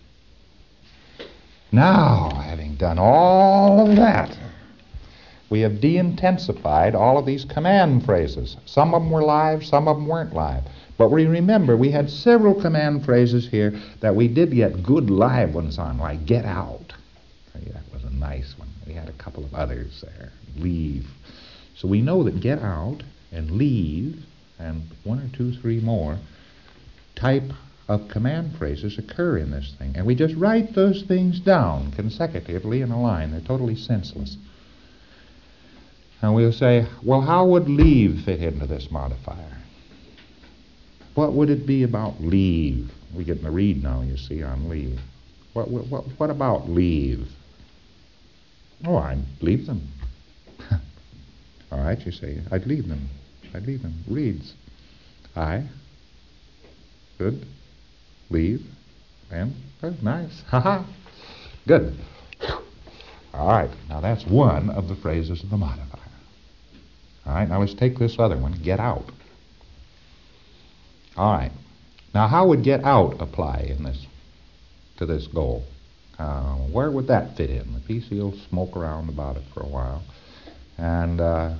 Now, having done all of that, we have de-intensified all of these command phrases. Some of them were live, some of them weren't live. But we remember we had several command phrases here that we did get good live ones on, like get out. That was a nice one. We had a couple of others there. Leave. So we know that get out and leave and one or two, three more type of command phrases occur in this thing. And we just write those things down consecutively in a line. They're totally senseless. And we'll say, well, how would leave fit into this modifier? What would it be about leave? We get to read now, you see, on leave. What about leave? Oh, I'd leave them. All right, you say, I'd leave them. I'd leave them. Reads. I should leave them. Oh, nice. Ha-ha. Good. All right, now that's one of the phrases of the modifier. All right, now let's take this other one, get out. All right. Now, how would get out apply to this goal? Where would that fit in? The PC will smoke around about it for a while. And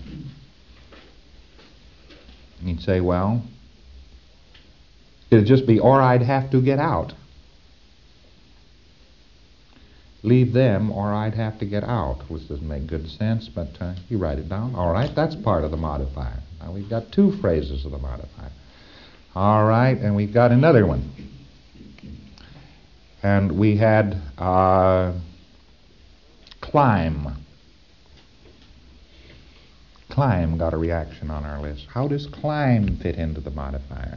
he'd say, well, it'd just be, or I'd have to get out. Leave them, or I'd have to get out, which doesn't make good sense, but you write it down. All right, that's part of the modifier. Now, we've got two phrases of the modifier. All right, and we've got another one. And we had climb. Climb got a reaction on our list. How does climb fit into the modifier?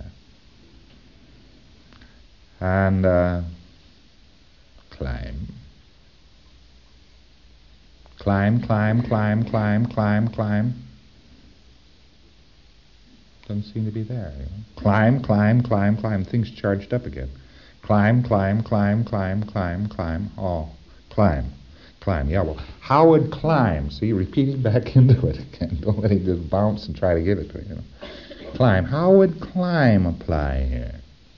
And climb. Climb, climb, climb, climb, climb, climb. Doesn't seem to be there. You know? Climb, climb, climb, climb. Things charged up again. Climb, climb, climb, climb, climb, climb. Oh, climb. Climb. Yeah, well, how would climb? See, repeating back into it again. Don't let him just bounce and try to give it to you. Climb. How would climb apply here?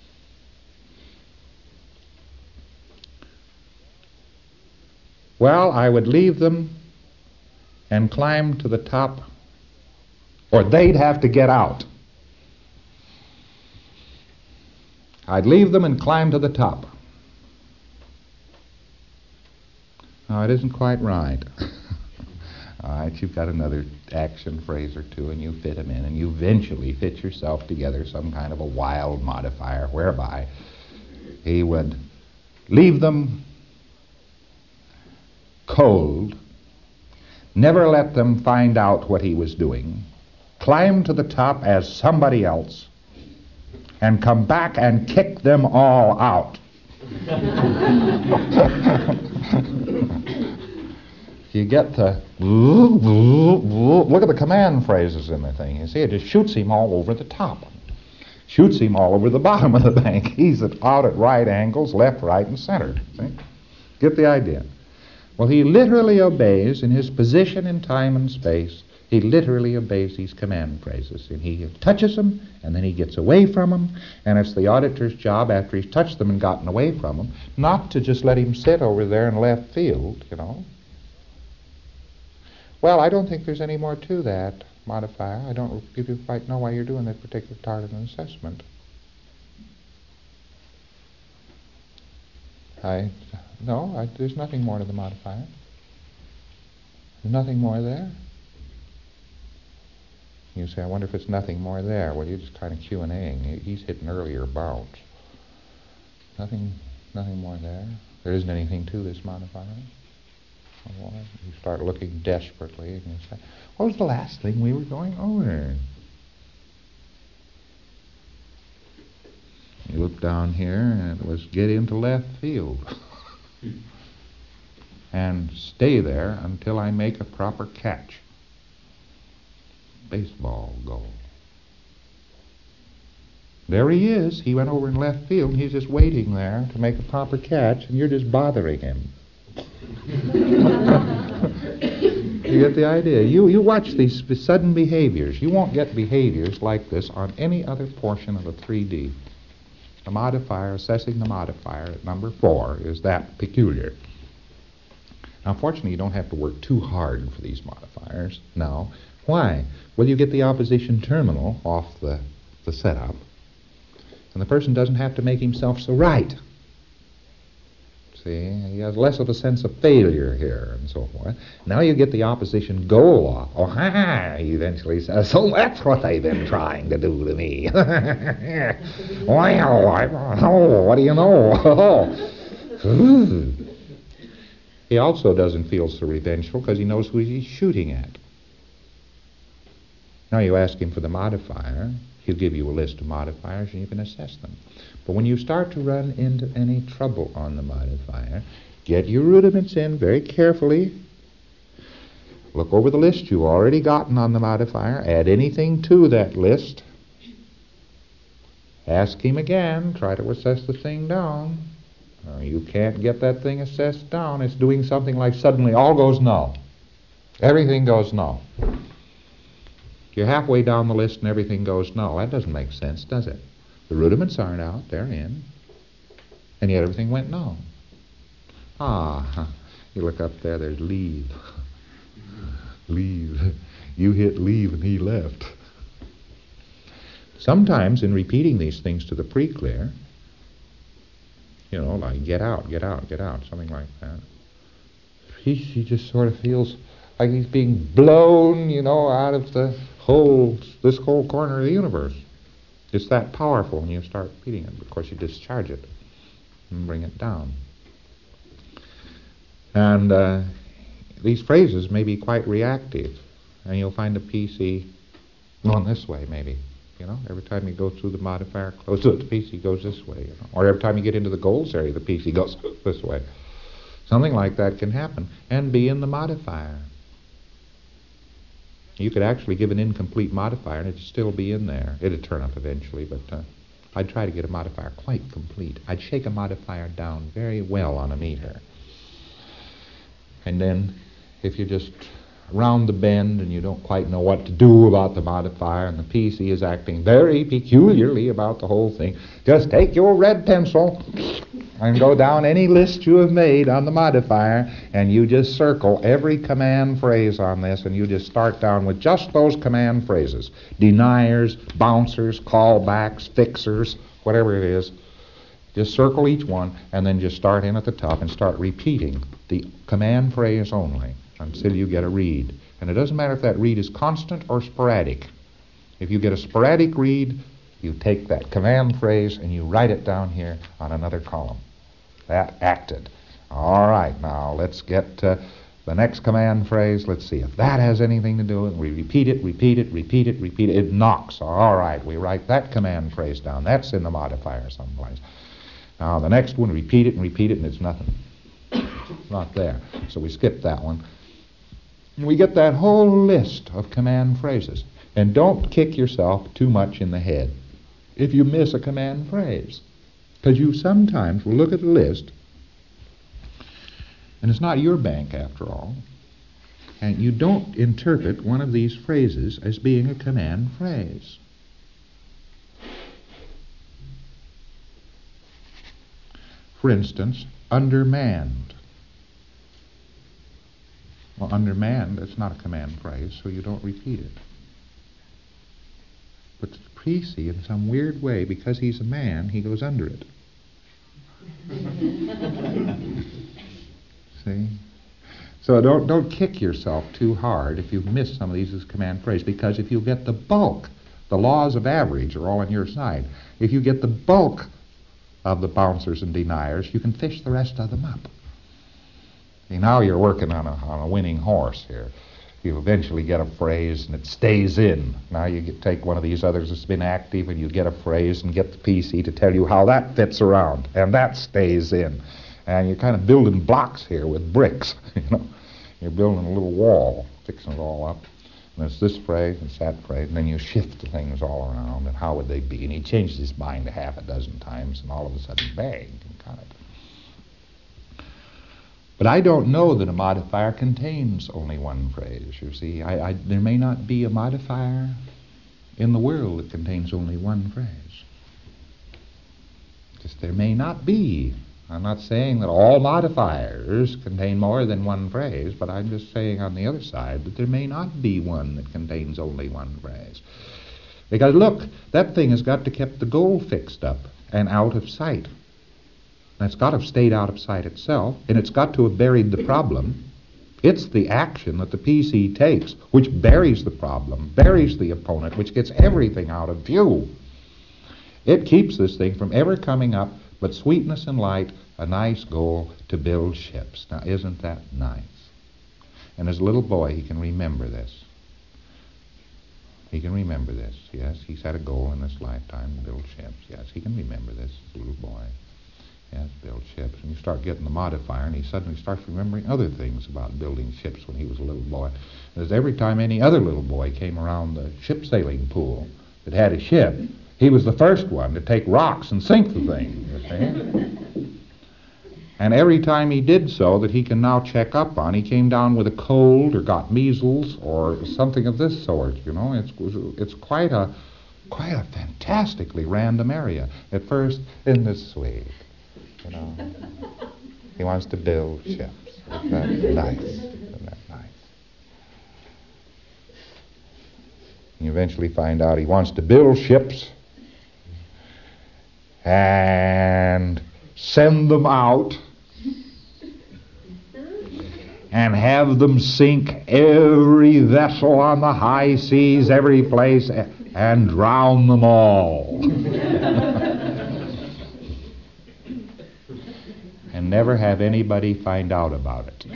Well, I would leave them and climb to the top, or they'd have to get out. I'd leave them and climb to the top. No, it isn't quite right. All right, you've got another action phrase or two, and you fit them in, and you eventually fit yourself together some kind of a wild modifier whereby he would leave them cold, never let them find out what he was doing, climb to the top as somebody else, and come back and kick them all out. You get the look at the command phrases in the thing. You see, it just shoots him all over the top. Shoots him all over the bottom of the bank. He's out at right angles, left, right, and center. See? Get the idea. Well, he literally obeys in his position in time and space. He literally obeys these command phrases. And he touches them, and then he gets away from them. And it's the auditor's job, after he's touched them and gotten away from them, not to just let him sit over there in left field, you know. Well, I don't think there's any more to that modifier. I don't quite know why you're doing that particular part of an assessment. There's nothing more to the modifier. There's nothing more there. You say, I wonder if it's nothing more there. Well, you're just kind of Q&Aing. He's hitting earlier bounds. Nothing more there. There isn't anything to this modifier. Well, you start looking desperately and you say, what was the last thing we were going over? You look down here and it was get into left field. And stay there until I make a proper catch. Baseball goal. There he is. He went over in left field and he's just waiting there to make a proper catch, and you're just bothering him. You get the idea. You watch these sudden behaviors. You won't get behaviors like this on any other portion of the 3D. The modifier, assessing the modifier at number 4 is that peculiar. Now, fortunately, you don't have to work too hard for these modifiers. No. Why? Well, you get the opposition terminal off the setup, and the person doesn't have to make himself so right. See, he has less of a sense of failure here and so forth. Now you get the opposition goal off. Oh, he eventually says, so that's what they've been trying to do to me. Well, what do you know? He also doesn't feel so revengeful because he knows who he's shooting at. Now you ask him for the modifier. He'll give you a list of modifiers and you can assess them. But when you start to run into any trouble on the modifier, get your rudiments in very carefully. Look over the list you've already gotten on the modifier. Add anything to that list. Ask him again. Try to assess the thing down. You can't get that thing assessed down. It's doing something like suddenly all goes null. Everything goes null. You're halfway down the list and everything goes null. That doesn't make sense, does it? The rudiments aren't out, they're in. And yet everything went null. You look up there, there's leave. Leave. You hit leave and he left. Sometimes in repeating these things to the pre-clear, like get out, get out, get out, something like that. He just sort of feels like he's being blown, out of this whole corner of the universe. It's that powerful when you start repeating it. Of course, you discharge it and bring it down. And these phrases may be quite reactive, and you'll find the PC going this way, maybe. Every time you go through the modifier close to it, the PC goes this way. Or every time you get into the goals area, the PC goes this way. Something like that can happen and be in the modifier. You could actually give an incomplete modifier and it'd still be in there. It'd turn up eventually, but I'd try to get a modifier quite complete. I'd shake a modifier down very well on a meter. And then if you're just around the bend and you don't quite know what to do about the modifier and the PC is acting very peculiarly about the whole thing, just take your red pencil and go down any list you have made on the modifier, and you just circle every command phrase on this, and you just start down with just those command phrases. Deniers, bouncers, callbacks, fixers, whatever it is. Just circle each one, and then just start in at the top and start repeating the command phrase only until you get a read. And it doesn't matter if that read is constant or sporadic. If you get a sporadic read, you take that command phrase and you write it down here on another column. That acted. All right, now let's get the next command phrase. Let's see if that has anything to do with it. We repeat it, repeat it, repeat it, repeat it. It knocks. All right, we write that command phrase down. That's in the modifier someplace. Now the next one, repeat it, and it's nothing. It's not there. So we skip that one. And we get that whole list of command phrases. And don't kick yourself too much in the head if you miss a command phrase. Because you sometimes will look at a list, and it's not your bank after all, and you don't interpret one of these phrases as being a command phrase. For instance, undermanned. Well, undermanned, that's not a command phrase, so you don't repeat it. But the PC, in some weird way, because he's a man, he goes under it. See? So don't kick yourself too hard if you've missed some of these as command phrase, because if you get the bulk, the laws of average are all on your side. If you get the bulk of the bouncers and deniers, you can fish the rest of them up. See, now you're working on a winning horse here. You eventually get a phrase and it stays in. Now you take one of these others that's been active and you get a phrase and get the PC to tell you how that fits around, and that stays in. And you're kind of building blocks here with bricks, you know. You're building a little wall, fixing it all up. And it's this phrase, it's that phrase, and then you shift the things all around, and how would they be? And he changes his mind a half a dozen times, and all of a sudden, bang, you got it. But I don't know that a modifier contains only one phrase, you see. There may not be a modifier in the world that contains only one phrase. Just there may not be. I'm not saying that all modifiers contain more than one phrase, but I'm just saying on the other side that there may not be one that contains only one phrase. Because look, that thing has got to keep the goal fixed up and out of sight. And it's got to have stayed out of sight itself, and it's got to have buried the problem. It's the action that the PC takes which buries the problem, buries the opponent, which gets everything out of view. It keeps this thing from ever coming up, but sweetness and light, a nice goal to build ships. Now, isn't that nice? And as a little boy, he can remember this. He can remember this. Yes, he's had a goal in this lifetime to build ships. Yes, he can remember this as a little boy. Yes, build ships. And you start getting the modifier, and he suddenly starts remembering other things about building ships when he was a little boy. As every time any other little boy came around the ship sailing pool that had a ship, he was the first one to take rocks and sink the thing, you see. And every time he did so that he can now check up on, he came down with a cold or got measles or something of this sort, you know. It's quite a fantastically random area. At first, isn't this sweet? You know, he wants to build ships. Isn't that nice? Isn't that nice? You eventually find out he wants to build ships and send them out and have them sink every vessel on the high seas, every place, and drown them all. And never have anybody find out about it.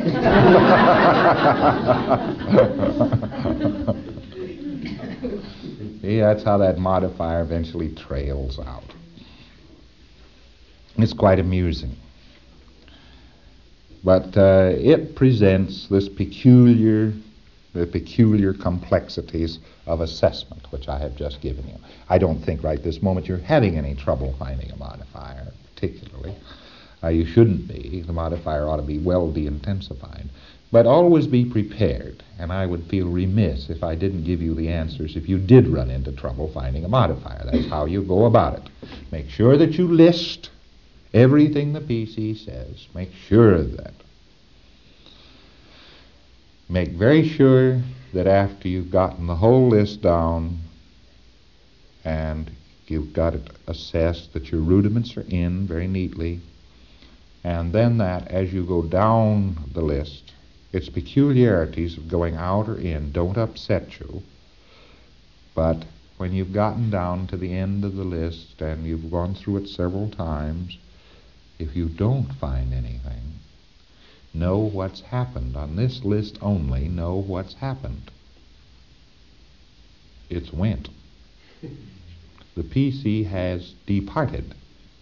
See, that's how that modifier eventually trails out. It's quite amusing. But it presents the peculiar complexities of assessment, which I have just given you. I don't think right this moment you're having any trouble finding a modifier, particularly. You shouldn't be. The modifier ought to be well de-intensified. But always be prepared, and I would feel remiss if I didn't give you the answers if you did run into trouble finding a modifier. That's how you go about it. Make sure that you list everything the PC says. Make sure of that. Make very sure that after you've gotten the whole list down and you've got it assessed that your rudiments are in very neatly, and then that as you go down the list, its peculiarities of going out or in don't upset you, but when you've gotten down to the end of the list and you've gone through it several times, if you don't find anything, know what's happened. On this list only, know what's happened. It's went. The PC has departed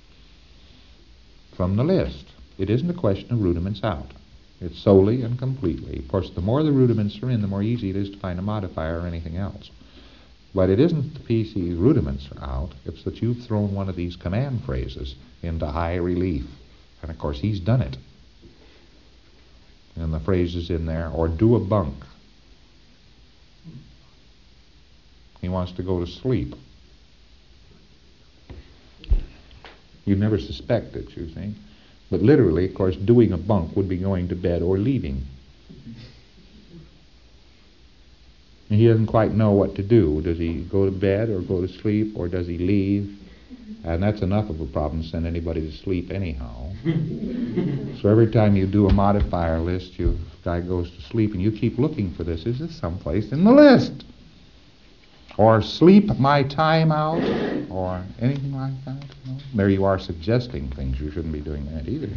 from the list. It isn't a question of rudiments out. It's solely and completely. Of course, the more the rudiments are in, the more easy it is to find a modifier or anything else. But it isn't the PC's rudiments are out. It's that you've thrown one of these command phrases into high relief. And, of course, he's done it. And the phrase is in there, or do a bunk. He wants to go to sleep. You'd never suspect it, you see. But literally, of course, doing a bunk would be going to bed or leaving. And he doesn't quite know what to do. Does he go to bed or go to sleep, or does he leave? And that's enough of a problem to send anybody to sleep anyhow. So every time you do a modifier list, the guy goes to sleep, and you keep looking for this. Is this someplace in the list? Or sleep my time out, or anything like that. You know? There you are suggesting things. You shouldn't be doing that either.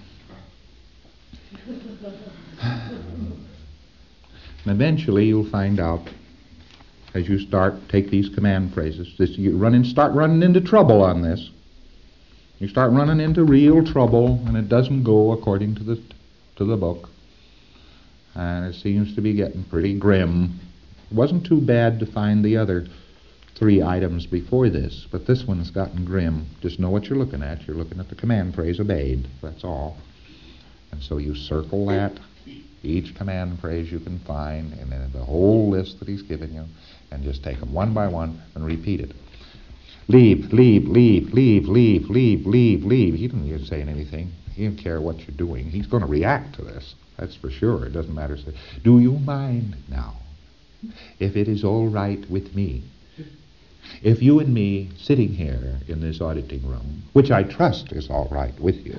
And eventually you'll find out, as you take these command phrases, start running into trouble on this. You start running into real trouble, and it doesn't go according to the book. And it seems to be getting pretty grim. It wasn't too bad to find the other 3 items before this, but this one has gotten grim. Just know what you're looking at. You're looking at the command phrase obeyed. That's all. And so you circle that, each command phrase you can find, and then the whole list that he's given you, and just take them one by one and repeat it. Leave, leave, leave, leave, leave, leave, leave, leave. He doesn't even say anything. He doesn't care what you're doing. He's going to react to this. That's for sure. It doesn't matter. Say, do you mind now, if it is all right with me, if you and me sitting here in this auditing room, which I trust is all right with you,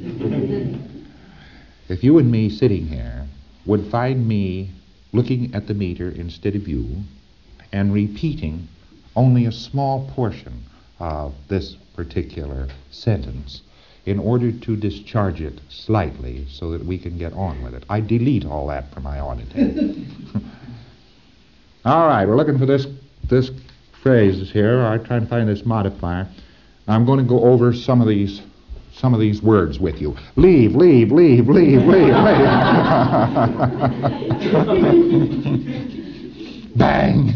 if you and me sitting here would find me looking at the meter instead of you and repeating only a small portion of this particular sentence in order to discharge it slightly so that we can get on with it. I delete all that from my auditing. All right, we're looking for this phrases here. I'm trying to find this modifier. I'm going to go over some of these words with you. Leave, leave, leave, leave, leave, leave. Bang!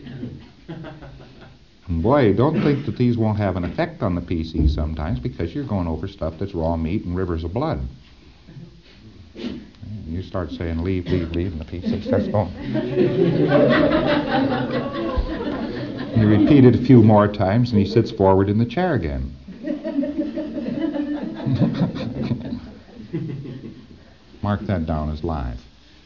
And boy, don't think that these won't have an effect on the PC sometimes, because you're going over stuff that's raw meat and rivers of blood. You start saying leave, leave, leave, and the PC starts going. You repeat it a few more times, and he sits forward in the chair again. Mark that down as live.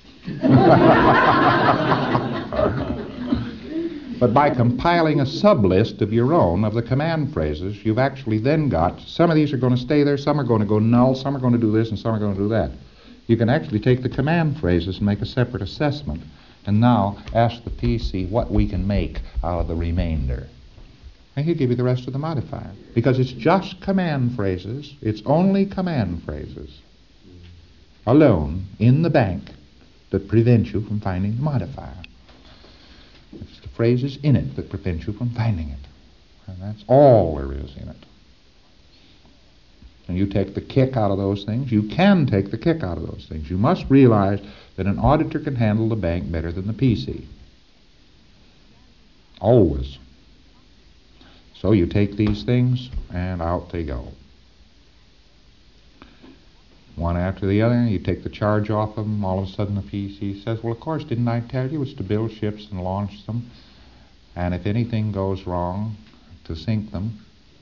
But by compiling a sub-list of your own of the command phrases, you've actually then got, some of these are going to stay there, some are going to go null, some are going to do this, and some are going to do that. You can actually take the command phrases and make a separate assessment, and now ask the PC what we can make out of the remainder. And he'll give you the rest of the modifier. Because it's just command phrases, it's only command phrases alone in the bank that prevent you from finding the modifier. It's the phrases in it that prevent you from finding it. And that's all there is in it. And you take the kick out of those things. You can take the kick out of those things. You must realize that an auditor can handle the bank better than the PC. Always. So you take these things, and out they go. one after the other. You take the charge off of them. All of a sudden the PC says, well, of course, didn't I tell you it's to build ships and launch them? And if anything goes wrong, to sink them.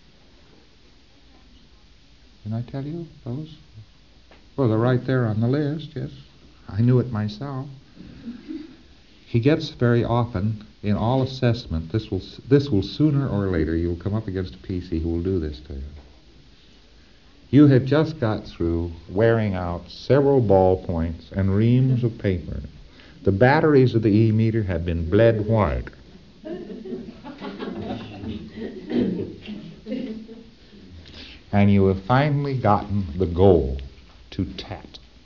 Didn't I tell you those? Well, they're right there on the list, yes. I knew it myself. He gets very often, in all assessment, this will sooner or later, you'll come up against a PC who will do this to you. You have just got through wearing out several ballpoints and reams of paper. The batteries of the E-meter have been bled white. And you have finally gotten the goal to tat.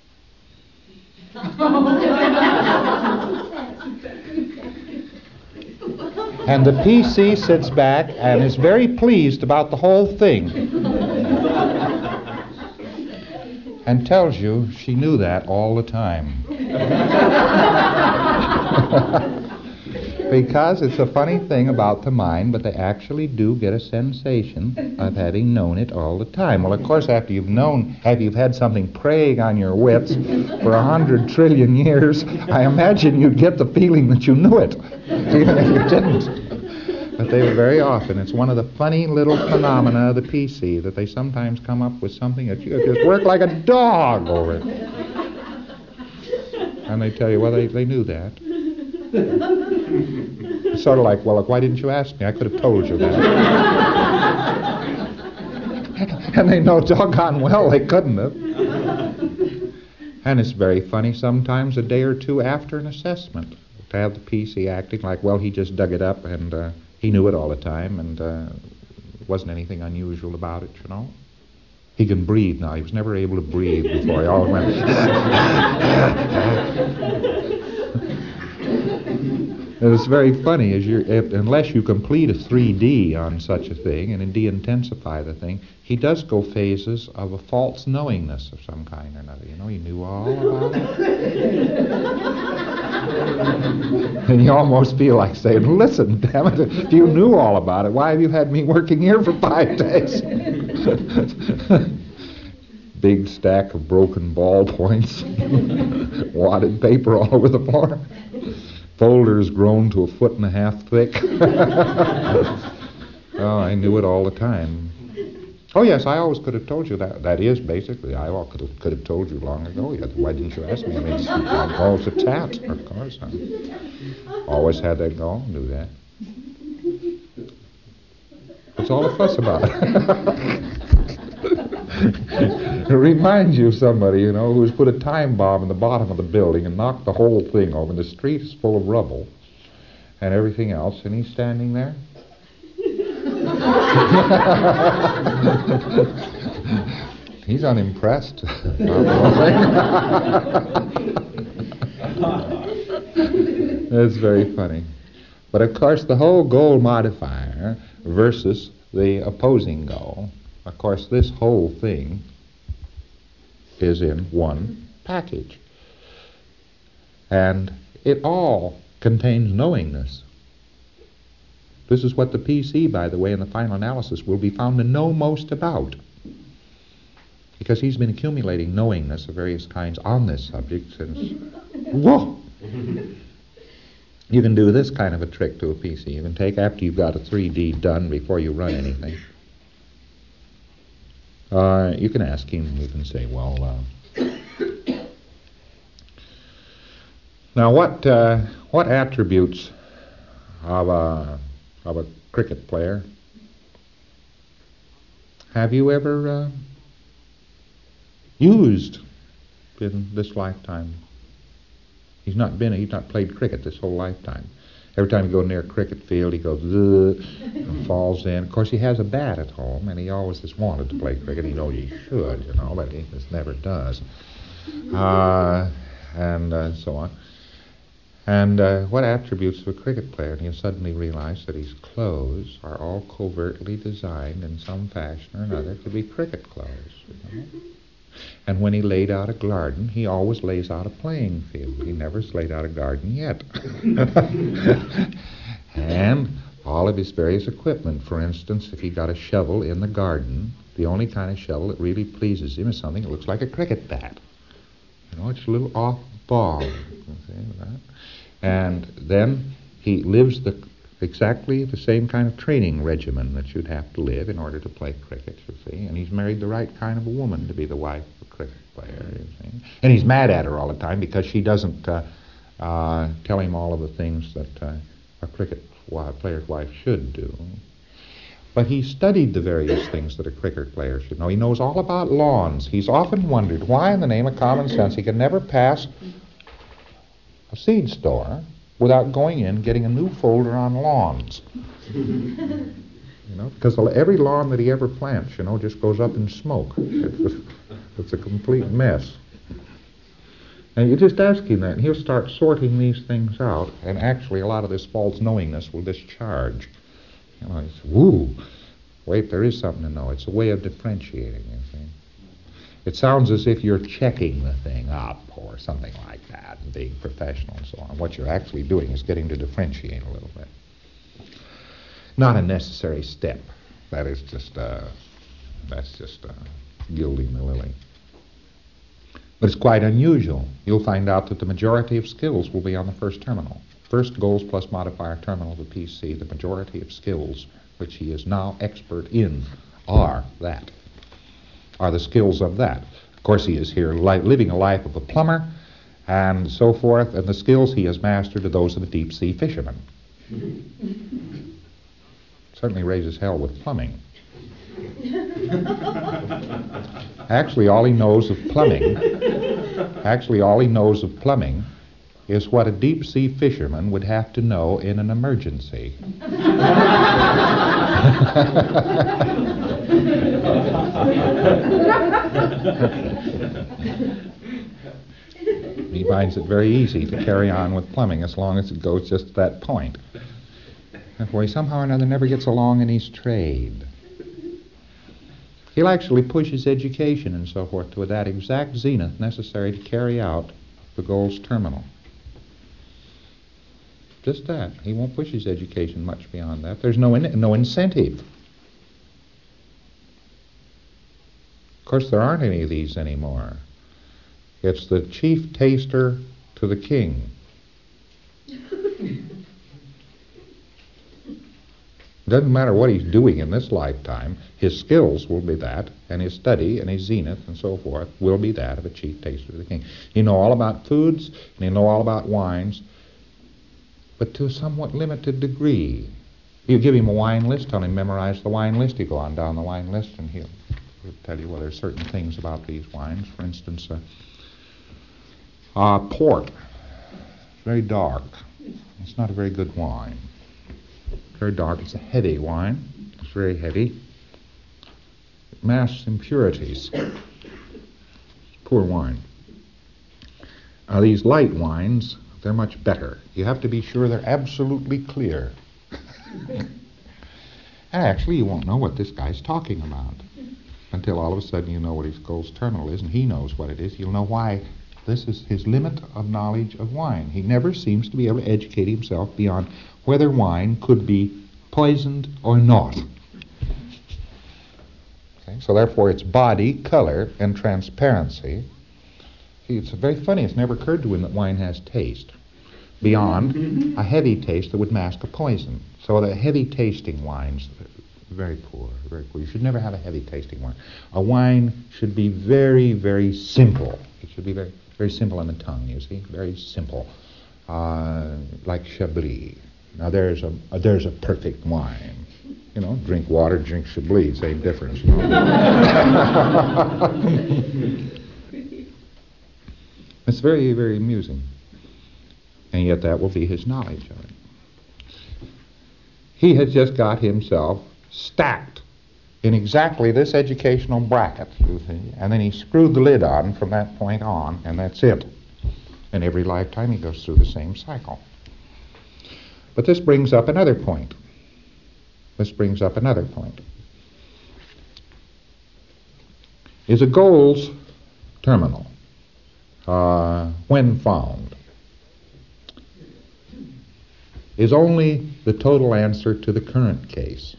And the PC sits back and is very pleased about the whole thing. And tells you she knew that all the time. Because it's a funny thing about the mind, but they actually do get a sensation of having known it all the time. Well, of course, after you've had something preying on your wits for 100 trillion years, I imagine you'd get the feeling that you knew it, even if you didn't. But they were very often. It's one of the funny little phenomena of the PC that they sometimes come up with something that you just work like a dog over it. And they tell you, well, they knew that. It's sort of like, well, look, why didn't you ask me? I could have told you that. And they know doggone well they couldn't have. And it's very funny sometimes a day or two after an assessment to have the PC acting like, well, he just dug it up and he knew it all the time and wasn't anything unusual about it, you know. He can breathe now. He was never able to breathe before. He always went... It's very funny, unless you complete a 3D on such a thing and de-intensify the thing, he does go phases of a false knowingness of some kind or another. You know, he knew all about it. And you almost feel like saying, listen, damn it, if you knew all about it, why have you had me working here for 5 days? Big stack of broken ballpoints, wadded paper all over the floor. Folders grown to 1.5 feet thick. Oh, I knew it all the time. Oh, yes, I always could have told you that. That is, basically, I could have told you long ago. Why didn't you ask me? I mean, it's almost a tat, of course. I always had that goal, knew that. What's all the fuss about? It reminds you of somebody, you know, who's put a time bomb in the bottom of the building and knocked the whole thing over. The street is full of rubble and everything else, and he's standing there. He's unimpressed. It's very funny. But of course, the whole goal modifier versus the opposing goal, of course, this whole thing is in one package. And it all contains knowingness. This is what the PC, by the way, in the final analysis will be found to know most about. Because he's been accumulating knowingness of various kinds on this subject since... Whoa! You can do this kind of a trick to a PC. You can take, after you've got a 3D done before you run anything, you can ask him, you can say, well, now what attributes of a cricket player have you ever used in this lifetime? He's not played cricket this whole lifetime. Every time you go near a cricket field, he goes, and falls in. Of course, he has a bat at home, and he always has wanted to play cricket. He knows he should, you know, but he just never does. And so on. And what attributes of a cricket player? And you suddenly realize that his clothes are all covertly designed in some fashion or another to be cricket clothes, you know? And when he laid out a garden, he always lays out a playing field. He never's laid out a garden yet. And all of his various equipment. For instance, if he got a shovel in the garden, the only kind of shovel that really pleases him is something that looks like a cricket bat. It's a little off ball. And then he lives exactly the same kind of training regimen that you'd have to live in order to play cricket, you see. And he's married the right kind of a woman to be the wife of a cricket player, you see. And he's mad at her all the time because she doesn't tell him all of the things that a cricket player's wife should do. But he studied the various things that a cricket player should know. He knows all about lawns. He's often wondered why, in the name of common sense, he can never pass a seed store without going in getting a new folder on lawns. Because every lawn that he ever plants, just goes up in smoke. It's a complete mess. And you just ask him that, and he'll start sorting these things out, and actually a lot of this false knowingness will discharge. It's, woo, wait, there is something to know. It's a way of differentiating, you see. It sounds as if you're checking the thing up or something like that, and being professional and so on. What you're actually doing is getting to differentiate a little bit. Not a necessary step. That's just gilding the lily. But it's quite unusual. You'll find out that the majority of skills will be on the first terminal. First goals plus modifier terminal of the PC, the majority of skills which he is now expert in are the skills of that. Of course, he is here living a life of a plumber and so forth, and the skills he has mastered are those of a deep-sea fisherman. Certainly raises hell with plumbing. Actually, all he knows of plumbing is what a deep-sea fisherman would have to know in an emergency. He finds it very easy to carry on with plumbing as long as it goes just to that point. Therefore, he somehow or another never gets along in his trade. He'll actually push his education and so forth to that exact zenith necessary to carry out the goal's terminal. Just that. He won't push his education much beyond that. There's no incentive. Of course, there aren't any of these anymore. It's the chief taster to the king. Doesn't matter what he's doing in this lifetime, his skills will be that, and his study and his zenith and so forth will be that of a chief taster to the king. He'll know all about foods, and he'll know all about wines, but to a somewhat limited degree. You give him a wine list, tell him memorize the wine list, he'll go on down the wine list, and he'll tell you, well, there's certain things about these wines. For instance, port. It's very dark. It's not a very good wine. Very dark. It's a heavy wine. It's very heavy. It masks impurities. Poor wine. These light wines, they're much better. You have to be sure they're absolutely clear. Actually, you won't know what this guy's talking about until all of a sudden you know what his goal's terminal is, and he knows what it is. You'll know why this is his limit of knowledge of wine. He never seems to be able to educate himself beyond whether wine could be poisoned or not. Okay? So therefore its body, color, and transparency. See, it's very funny. It's never occurred to him that wine has taste beyond a heavy taste that would mask a poison. So the heavy tasting wines, very poor, very poor. You should never have a heavy tasting wine. A wine should be very, very simple. It should be very, very simple on the tongue, you see, very simple, like Chablis. Now there's a perfect wine. You know, drink water, drink Chablis, same difference. You know? It's very, very amusing. And yet that will be his knowledge of it. He has just got himself stacked in exactly this educational bracket, you see, and then he screwed the lid on from that point on, and that's it. And every lifetime he goes through the same cycle. But this brings up another point. Is a goal's terminal, when found, is only the total answer to the current case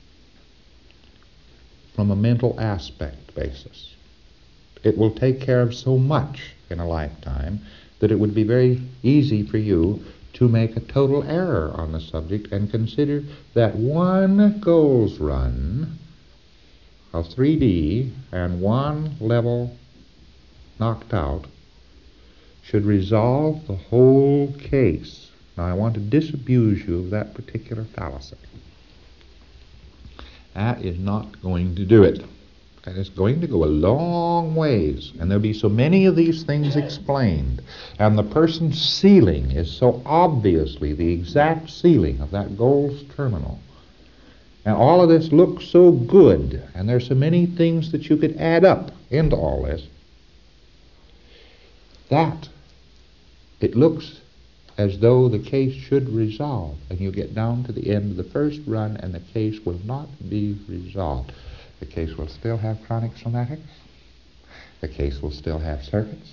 from a mental aspect basis. It will take care of so much in a lifetime that it would be very easy for you to make a total error on the subject and consider that one goals run of 3D and one level knocked out should resolve the whole case. Now, I want to disabuse you of that particular fallacy. That is not going to do it. And it's going to go a long ways, and there'll be so many of these things explained, and the person's ceiling is so obviously the exact ceiling of that goals terminal, and all of this looks so good, and there's so many things that you could add up into all this, that it looks as though the case should resolve, and you get down to the end of the first run and the case will not be resolved. The case will still have chronic somatics. The case will still have circuits.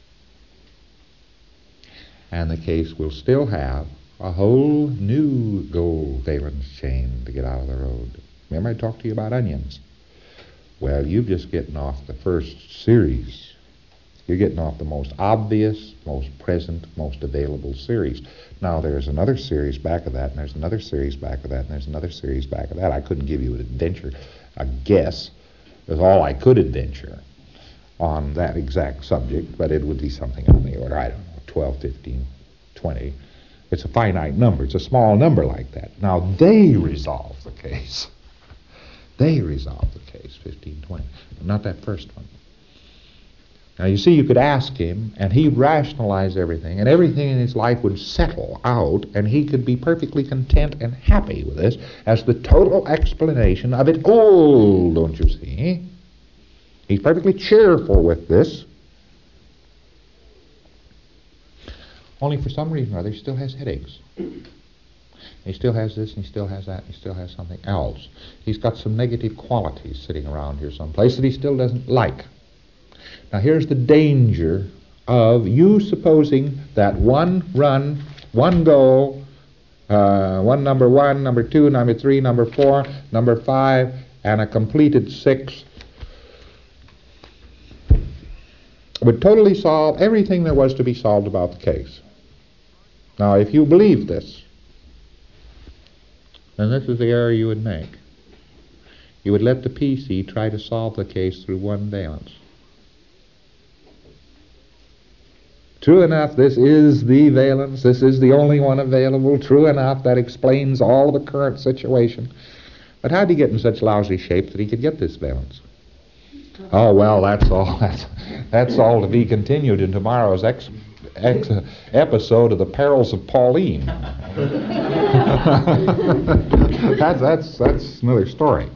And the case will still have a whole new goal valence chain to get out of the road. Remember I talked to you about onions? Well, you're just getting off the first series. You're getting off the most obvious, most present, most available series. Now, there's another series back of that, and there's another series back of that, and there's another series back of that. I couldn't give you an adventure, a guess. That's all I could adventure on that exact subject, but it would be something on the order, I don't know, 12, 15, 20. It's a finite number. It's a small number like that. Now, they resolve the case. They resolve the case, 15, 20, but not that first one. Now, you see, you could ask him, and he'd rationalize everything, and everything in his life would settle out, and he could be perfectly content and happy with this as the total explanation of it all, don't you see? He's perfectly cheerful with this. Only for some reason or other, he still has headaches. He still has this, and he still has that, and he still has something else. He's got some negative qualities sitting around here someplace that he still doesn't like. Now, here's the danger of you supposing that one run, one goal, number 1, number 2, number 3, number 4, number 5, and a completed 6 would totally solve everything there was to be solved about the case. Now, if you believe this, then this is the error you would make. You would let the PC try to solve the case through one valence. True enough, this is the valence. This is the only one available. True enough, that explains all the current situation. But how did he get in such lousy shape that he could get this valence? Oh, well, that's all. That's all to be continued in tomorrow's episode of The Perils of Pauline. That's another story.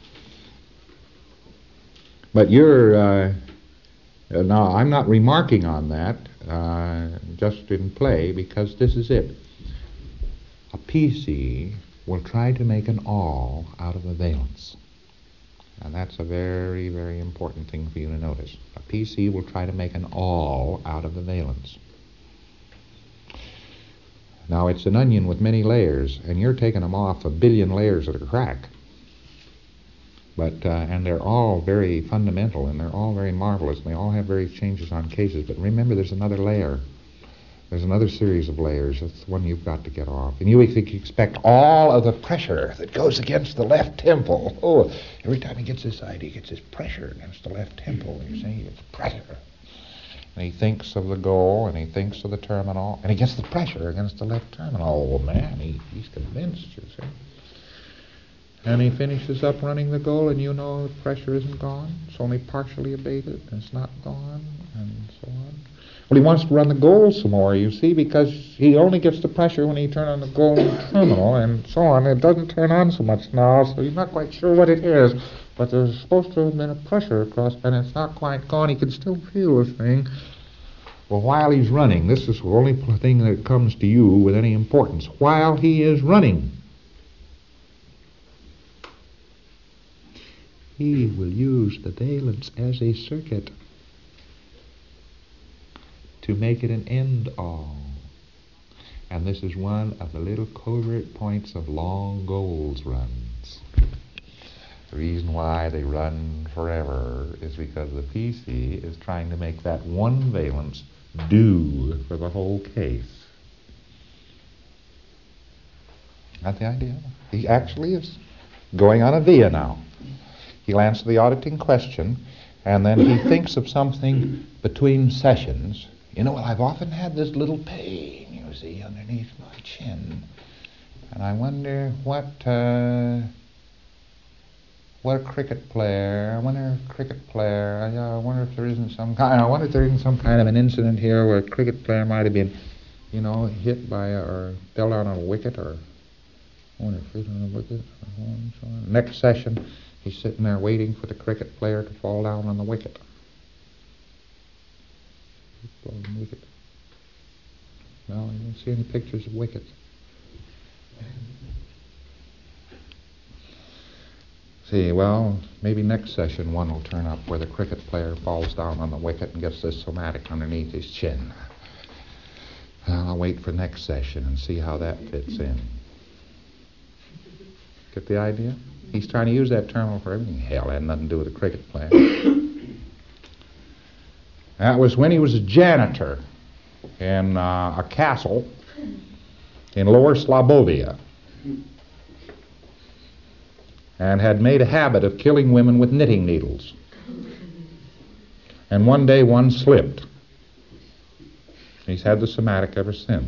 But you're... now, I'm not remarking on that just in play, because this is it. A PC will try to make an all out of a valence. And that's a very, very important thing for you to notice. A PC will try to make an all out of a valence. Now, it's an onion with many layers, and you're taking them off a billion layers at a crack. But and they're all very fundamental, and they're all very marvelous, and they all have various changes on cases. But remember, there's another layer. There's another series of layers. That's the one you've got to get off. And you expect all of the pressure that goes against the left temple. Oh, every time he gets this side, he gets this pressure against the left temple. You see, it's pressure. And he thinks of the goal, and he thinks of the terminal, and he gets the pressure against the left terminal. Oh, man, he's convinced, you see. And he finishes up running the goal, and you know the pressure isn't gone. It's only partially abated, and it's not gone, and so on. Well, he wants to run the goal some more, you see, because he only gets the pressure when he turns on the goal terminal, and so on. It doesn't turn on so much now, so he's not quite sure what it is. But there's supposed to have been a pressure across, and it's not quite gone. He can still feel the thing. Well, while he's running, this is the only thing that comes to you with any importance. While he is running, he will use the valence as a circuit to make it an end-all. And this is one of the little covert points of long Gold's runs. The reason why they run forever is because the PC is trying to make that one valence do for the whole case. Got the idea? He actually is going on a via now. He'll answer the auditing question, and then he thinks of something between sessions. You know, I've often had this little pain, you see, underneath my chin. And I wonder what a cricket player, I wonder if there isn't some kind of an incident here where a cricket player might have been, you know, hit by or fell down on a wicket, or I wonder if he's on a wicket. Next session, he's sitting there waiting for the cricket player to fall down on the wicket. No, I don't see any pictures of wickets. See, well, maybe next session one will turn up where the cricket player falls down on the wicket and gets this somatic underneath his chin. Well, I'll wait for next session and see how that fits in. Get the idea? He's trying to use that terminal for everything. Hell, it had nothing to do with the cricket player. That was when he was a janitor in a castle in Lower Slabovia, and had made a habit of killing women with knitting needles. And one day one slipped. He's had the somatic ever since.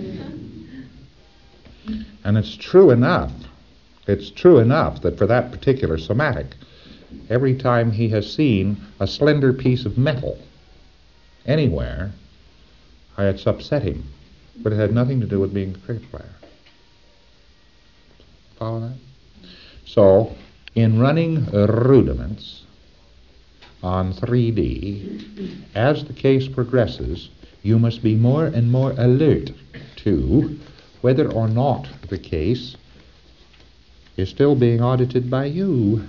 And it's true enough that for that particular somatic, every time he has seen a slender piece of metal anywhere, it's upset him. But it had nothing to do with being a cricket player. Follow that? So, in running rudiments on 3D, as the case progresses, you must be more and more alert to whether or not the case is still being audited by you.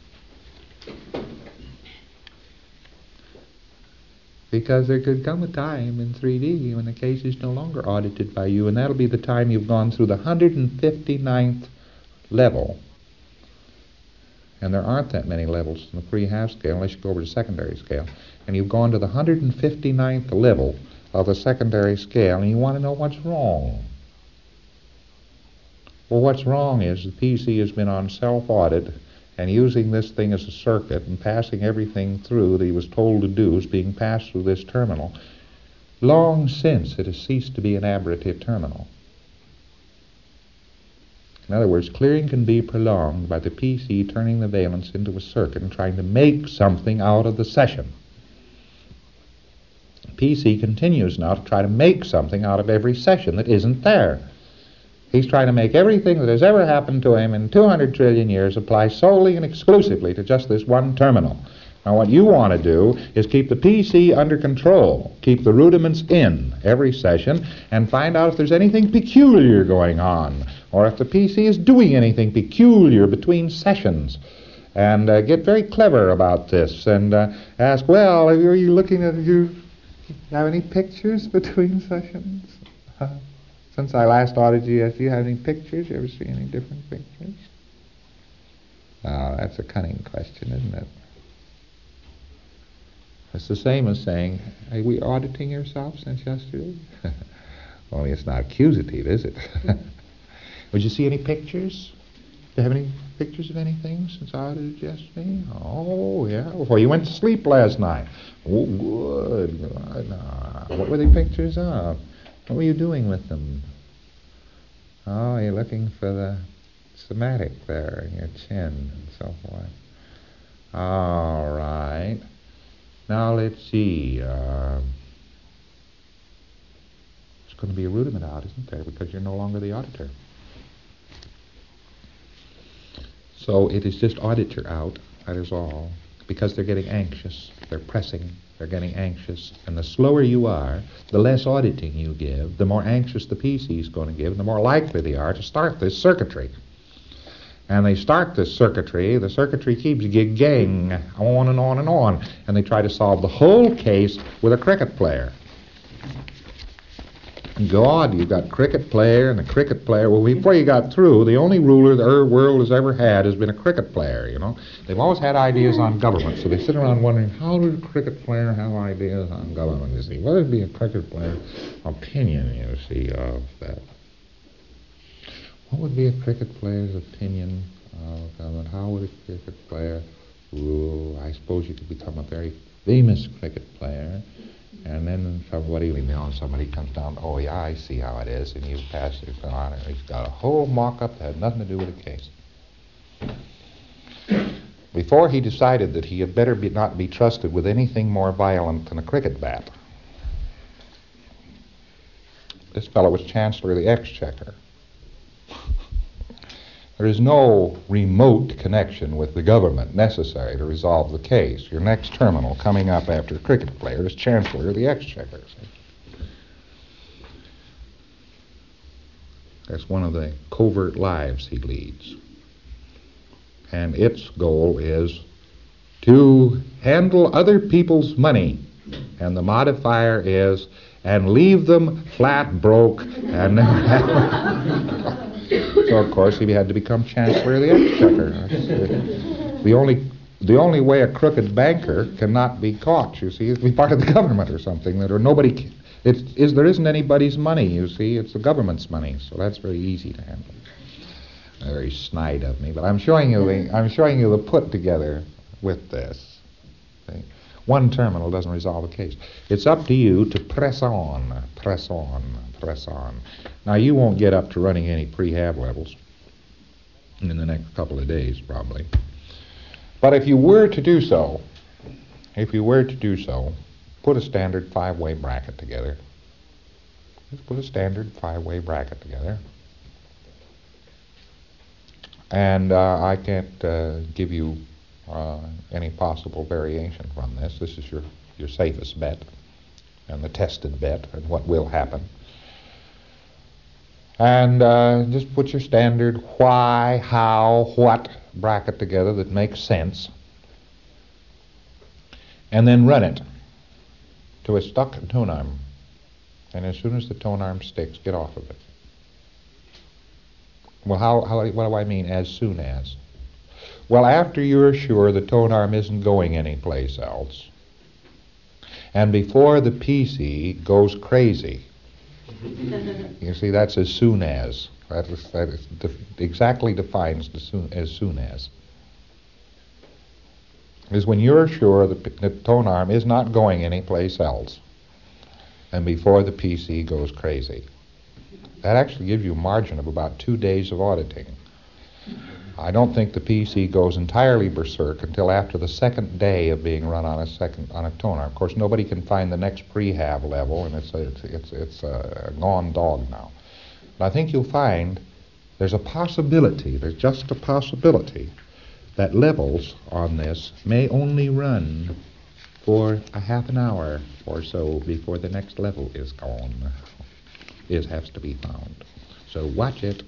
Because there could come a time in 3D when the case is no longer audited by you, and that'll be the time you've gone through the 159th level. And there aren't that many levels in the pre-half scale unless you go over to secondary scale. And you've gone to the 159th level of the secondary scale, and you want to know what's wrong. Well, what's wrong is the PC has been on self-audit and using this thing as a circuit and passing everything through that he was told to do is being passed through this terminal. Long since it has ceased to be an aberrative terminal. In other words, clearing can be prolonged by the PC turning the valence into a circuit and trying to make something out of the session. PC continues now to try to make something out of every session that isn't there. He's trying to make everything that has ever happened to him in 200 trillion years apply solely and exclusively to just this one terminal. Now what you want to do is keep the PC under control, keep the rudiments in every session, and find out if there's anything peculiar going on, or if the PC is doing anything peculiar between sessions. And get very clever about this, and ask, well, are you looking at, do you have any pictures between sessions? Since I last audited you, do you have any pictures? You ever see any different pictures? Oh, that's a cunning question, isn't it? It's the same as saying, are we auditing yourself since yesterday? Only it's not accusative, is it? Would you see any pictures? Do you have any pictures of anything since I audited yesterday? Oh, yeah. Before you went to sleep last night. Oh, good. What were the pictures of? What were you doing with them? Oh, you're looking for the somatic there in your chin and so forth. All right. Now let's see. It's going to be a rudiment out, isn't there? Because you're no longer the auditor. So it is just auditor out, that is all. Because they're getting anxious. They're pressing. They're getting anxious. And the slower you are, the less auditing you give, the more anxious the PC is going to give, and the more likely they are to start this circuitry. And they start this circuitry, the circuitry keeps gigging on and on and on, and they try to solve the whole case with a cricket player. God, you've got cricket player and a cricket player. Well, before you got through, the only ruler the world has ever had has been a cricket player, you know. They've always had ideas on government, so they sit around wondering, how does a cricket player have ideas on government, you see? What would be a cricket player's opinion, you see, of that? What would be a cricket player's opinion of government? How would a cricket player rule? I suppose you could become a very famous cricket player. And then somebody comes down, oh yeah, I see how it is, and you pass it on, and he's got a whole mock-up that had nothing to do with the case. Before he decided that he had better not be trusted with anything more violent than a cricket bat. This fellow was Chancellor of the Exchequer. There is no remote connection with the government necessary to resolve the case. Your next terminal coming up after a cricket player is Chancellor of the Exchequer. That's one of the covert lives he leads. And its goal is to handle other people's money. And the modifier is, and leave them flat broke and never have. So, of course, he had to become Chancellor of the Exchequer. The only way a crooked banker cannot be caught, you see, is to be part of the government or something. There isn't anybody's money, you see. It's the government's money, so that's very easy to handle. Very snide of me, but I'm showing you the put together with this. See? One terminal doesn't resolve a case. It's up to you to press on, press on, press on. Now, you won't get up to running any prehab levels in the next couple of days, probably. But if you were to do so, put a standard five-way bracket together. Just put a standard five-way bracket together. And I can't give you any possible variation from this. This is your safest bet and the tested bet and what will happen. And just put your standard why, how, what bracket together that makes sense. And then run it to a stuck tone arm. And as soon as the tone arm sticks, get off of it. Well, what do I mean, as soon as? Well, after you're sure the tone arm isn't going anyplace else, and before the PC goes crazy. You see, that's as soon as. That exactly defines as soon as. Is when you're sure the tone arm is not going anyplace else, and before the PC goes crazy. That actually gives you a margin of about 2 days of auditing. I don't think the PC goes entirely berserk until after the second day of being run on a tone arm. Of course, nobody can find the next prehab level, and it's a gone dog now. But I think you'll find there's just a possibility that levels on this may only run for a half an hour or so before the next level is gone. Has to be found. So watch it.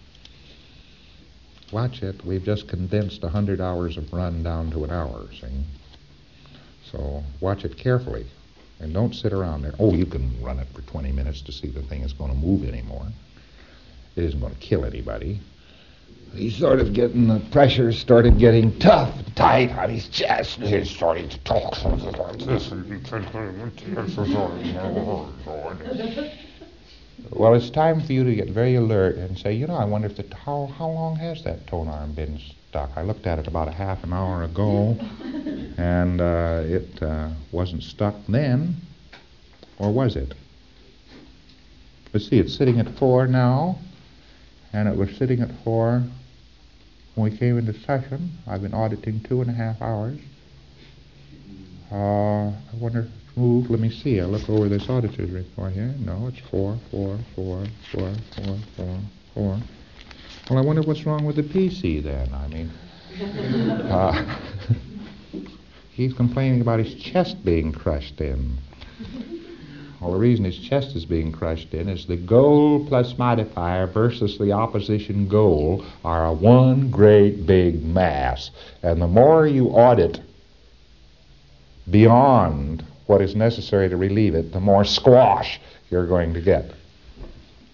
Watch it. We've just condensed 100 hours of run down to an hour, see? So watch it carefully. And don't sit around there. Oh, you can run it for 20 minutes to see the thing is going to move anymore. It isn't going to kill anybody. He's sort of getting, the pressure started getting tough and tight on his chest. He's starting to talk something like this. Well, it's time for you to get very alert and say, I wonder if how long has that tone arm been stuck? I looked at it about a half an hour ago, and it wasn't stuck then, or was it? Let's see, it's sitting at 4 now, and it was sitting at 4 when we came into session. I've been auditing 2.5 hours. I wonder if it's moved. Let me see. I'll look over this auditor's report here. No, it's 4, 4, 4, 4, 4, 4, 4. Well, I wonder what's wrong with the PC then. I mean, he's complaining about his chest being crushed in. Well, the reason his chest is being crushed in is the goal plus modifier versus the opposition goal are a one great big mass. And the more you audit beyond what is necessary to relieve it, the more squash you're going to get.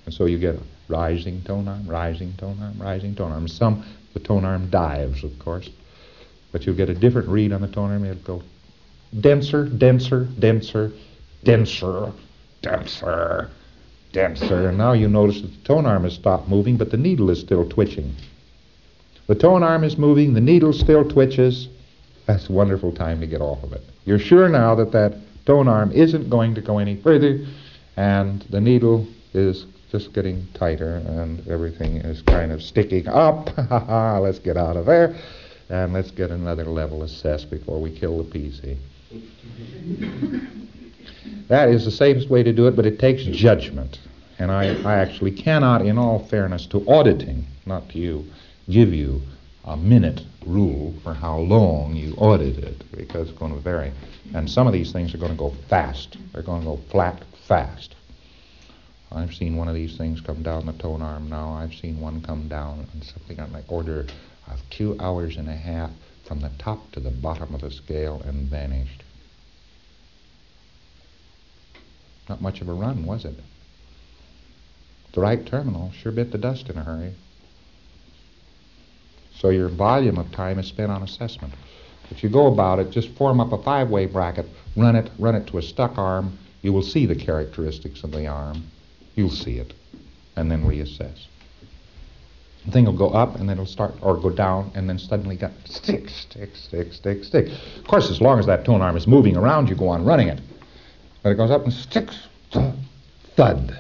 And so you get rising tone arm, rising tone arm, rising tone arm. Some, the tone arm dives, of course. But you'll get a different read on the tone arm. It'll go denser, denser, denser, denser, denser, denser. And now you notice that the tone arm has stopped moving, but the needle is still twitching. The tone arm is moving, the needle still twitches. That's a wonderful time to get off of it. You're sure now that that tone arm isn't going to go any further, and the needle is just getting tighter, and everything is kind of sticking up. Let's get out of there, and let's get another level assessed before we kill the PC. That is the safest way to do it, but it takes judgment. And I actually cannot, in all fairness to auditing, not to you, give you a minute rule for how long you audit it, because it's going to vary. And some of these things are going to go fast. They're going to go flat fast. I've seen one of these things come down the tone arm now. I've seen one come down on something on the order of 2 hours and a half from the top to the bottom of the scale and vanished. Not much of a run, was it? The right terminal sure bit the dust in a hurry. So your volume of time is spent on assessment. If you go about it, just form up a 5-way bracket, run it to a stuck arm. You will see the characteristics of the arm. You'll see it, and then reassess. The thing will go up, and then it'll start, or go down, and then suddenly stick. Of course, as long as that tone arm is moving around, you go on running it. But it goes up and sticks, thud.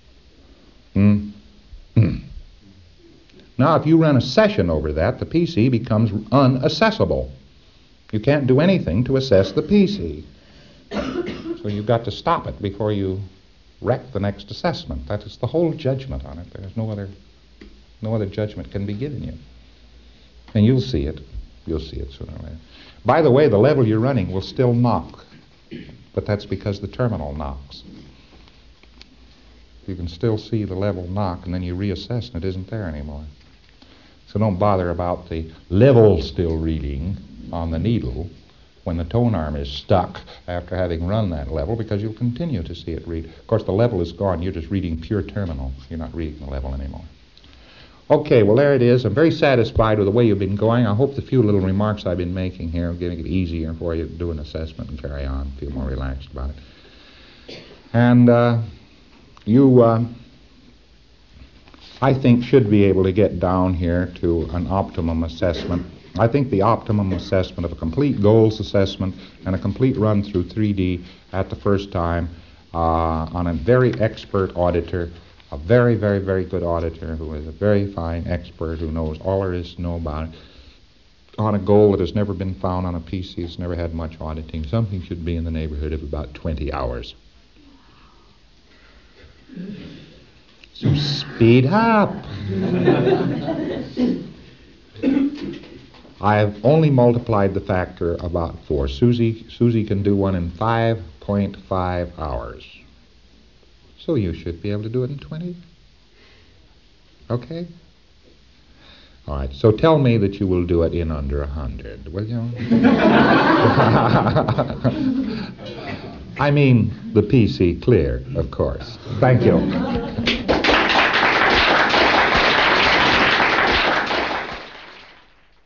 Now, if you run a session over that, the PC becomes unassessable. You can't do anything to assess the PC. So you've got to stop it before you wreck the next assessment. That is the whole judgment on it. There's no other judgment can be given you. And you'll see it. You'll see it sooner or later. By the way, the level you're running will still knock, but that's because the terminal knocks. You can still see the level knock, and then you reassess, and it isn't there anymore. So don't bother about the level still reading on the needle when the tone arm is stuck after having run that level, because you'll continue to see it read. Of course, the level is gone. You're just reading pure terminal. You're not reading the level anymore. Okay, well, there it is. I'm very satisfied with the way you've been going. I hope the few little remarks I've been making here will make it easier for you to do an assessment and carry on, feel more relaxed about it. And I think, should be able to get down here to an optimum assessment. I think the optimum assessment of a complete goals assessment and a complete run through 3D at the first time on a very expert auditor, a very, very, very good auditor who is a very fine expert who knows all there is to know about it, on a goal that has never been found on a PC, it's never had much auditing. Something should be in the neighborhood of about 20 hours. So speed up. I've only multiplied the factor about 4. Susie can do one in 5.5 hours. So you should be able to do it in 20. Okay? All right, so tell me that you will do it in under 100, will you? I mean the PC clear, of course. Thank you.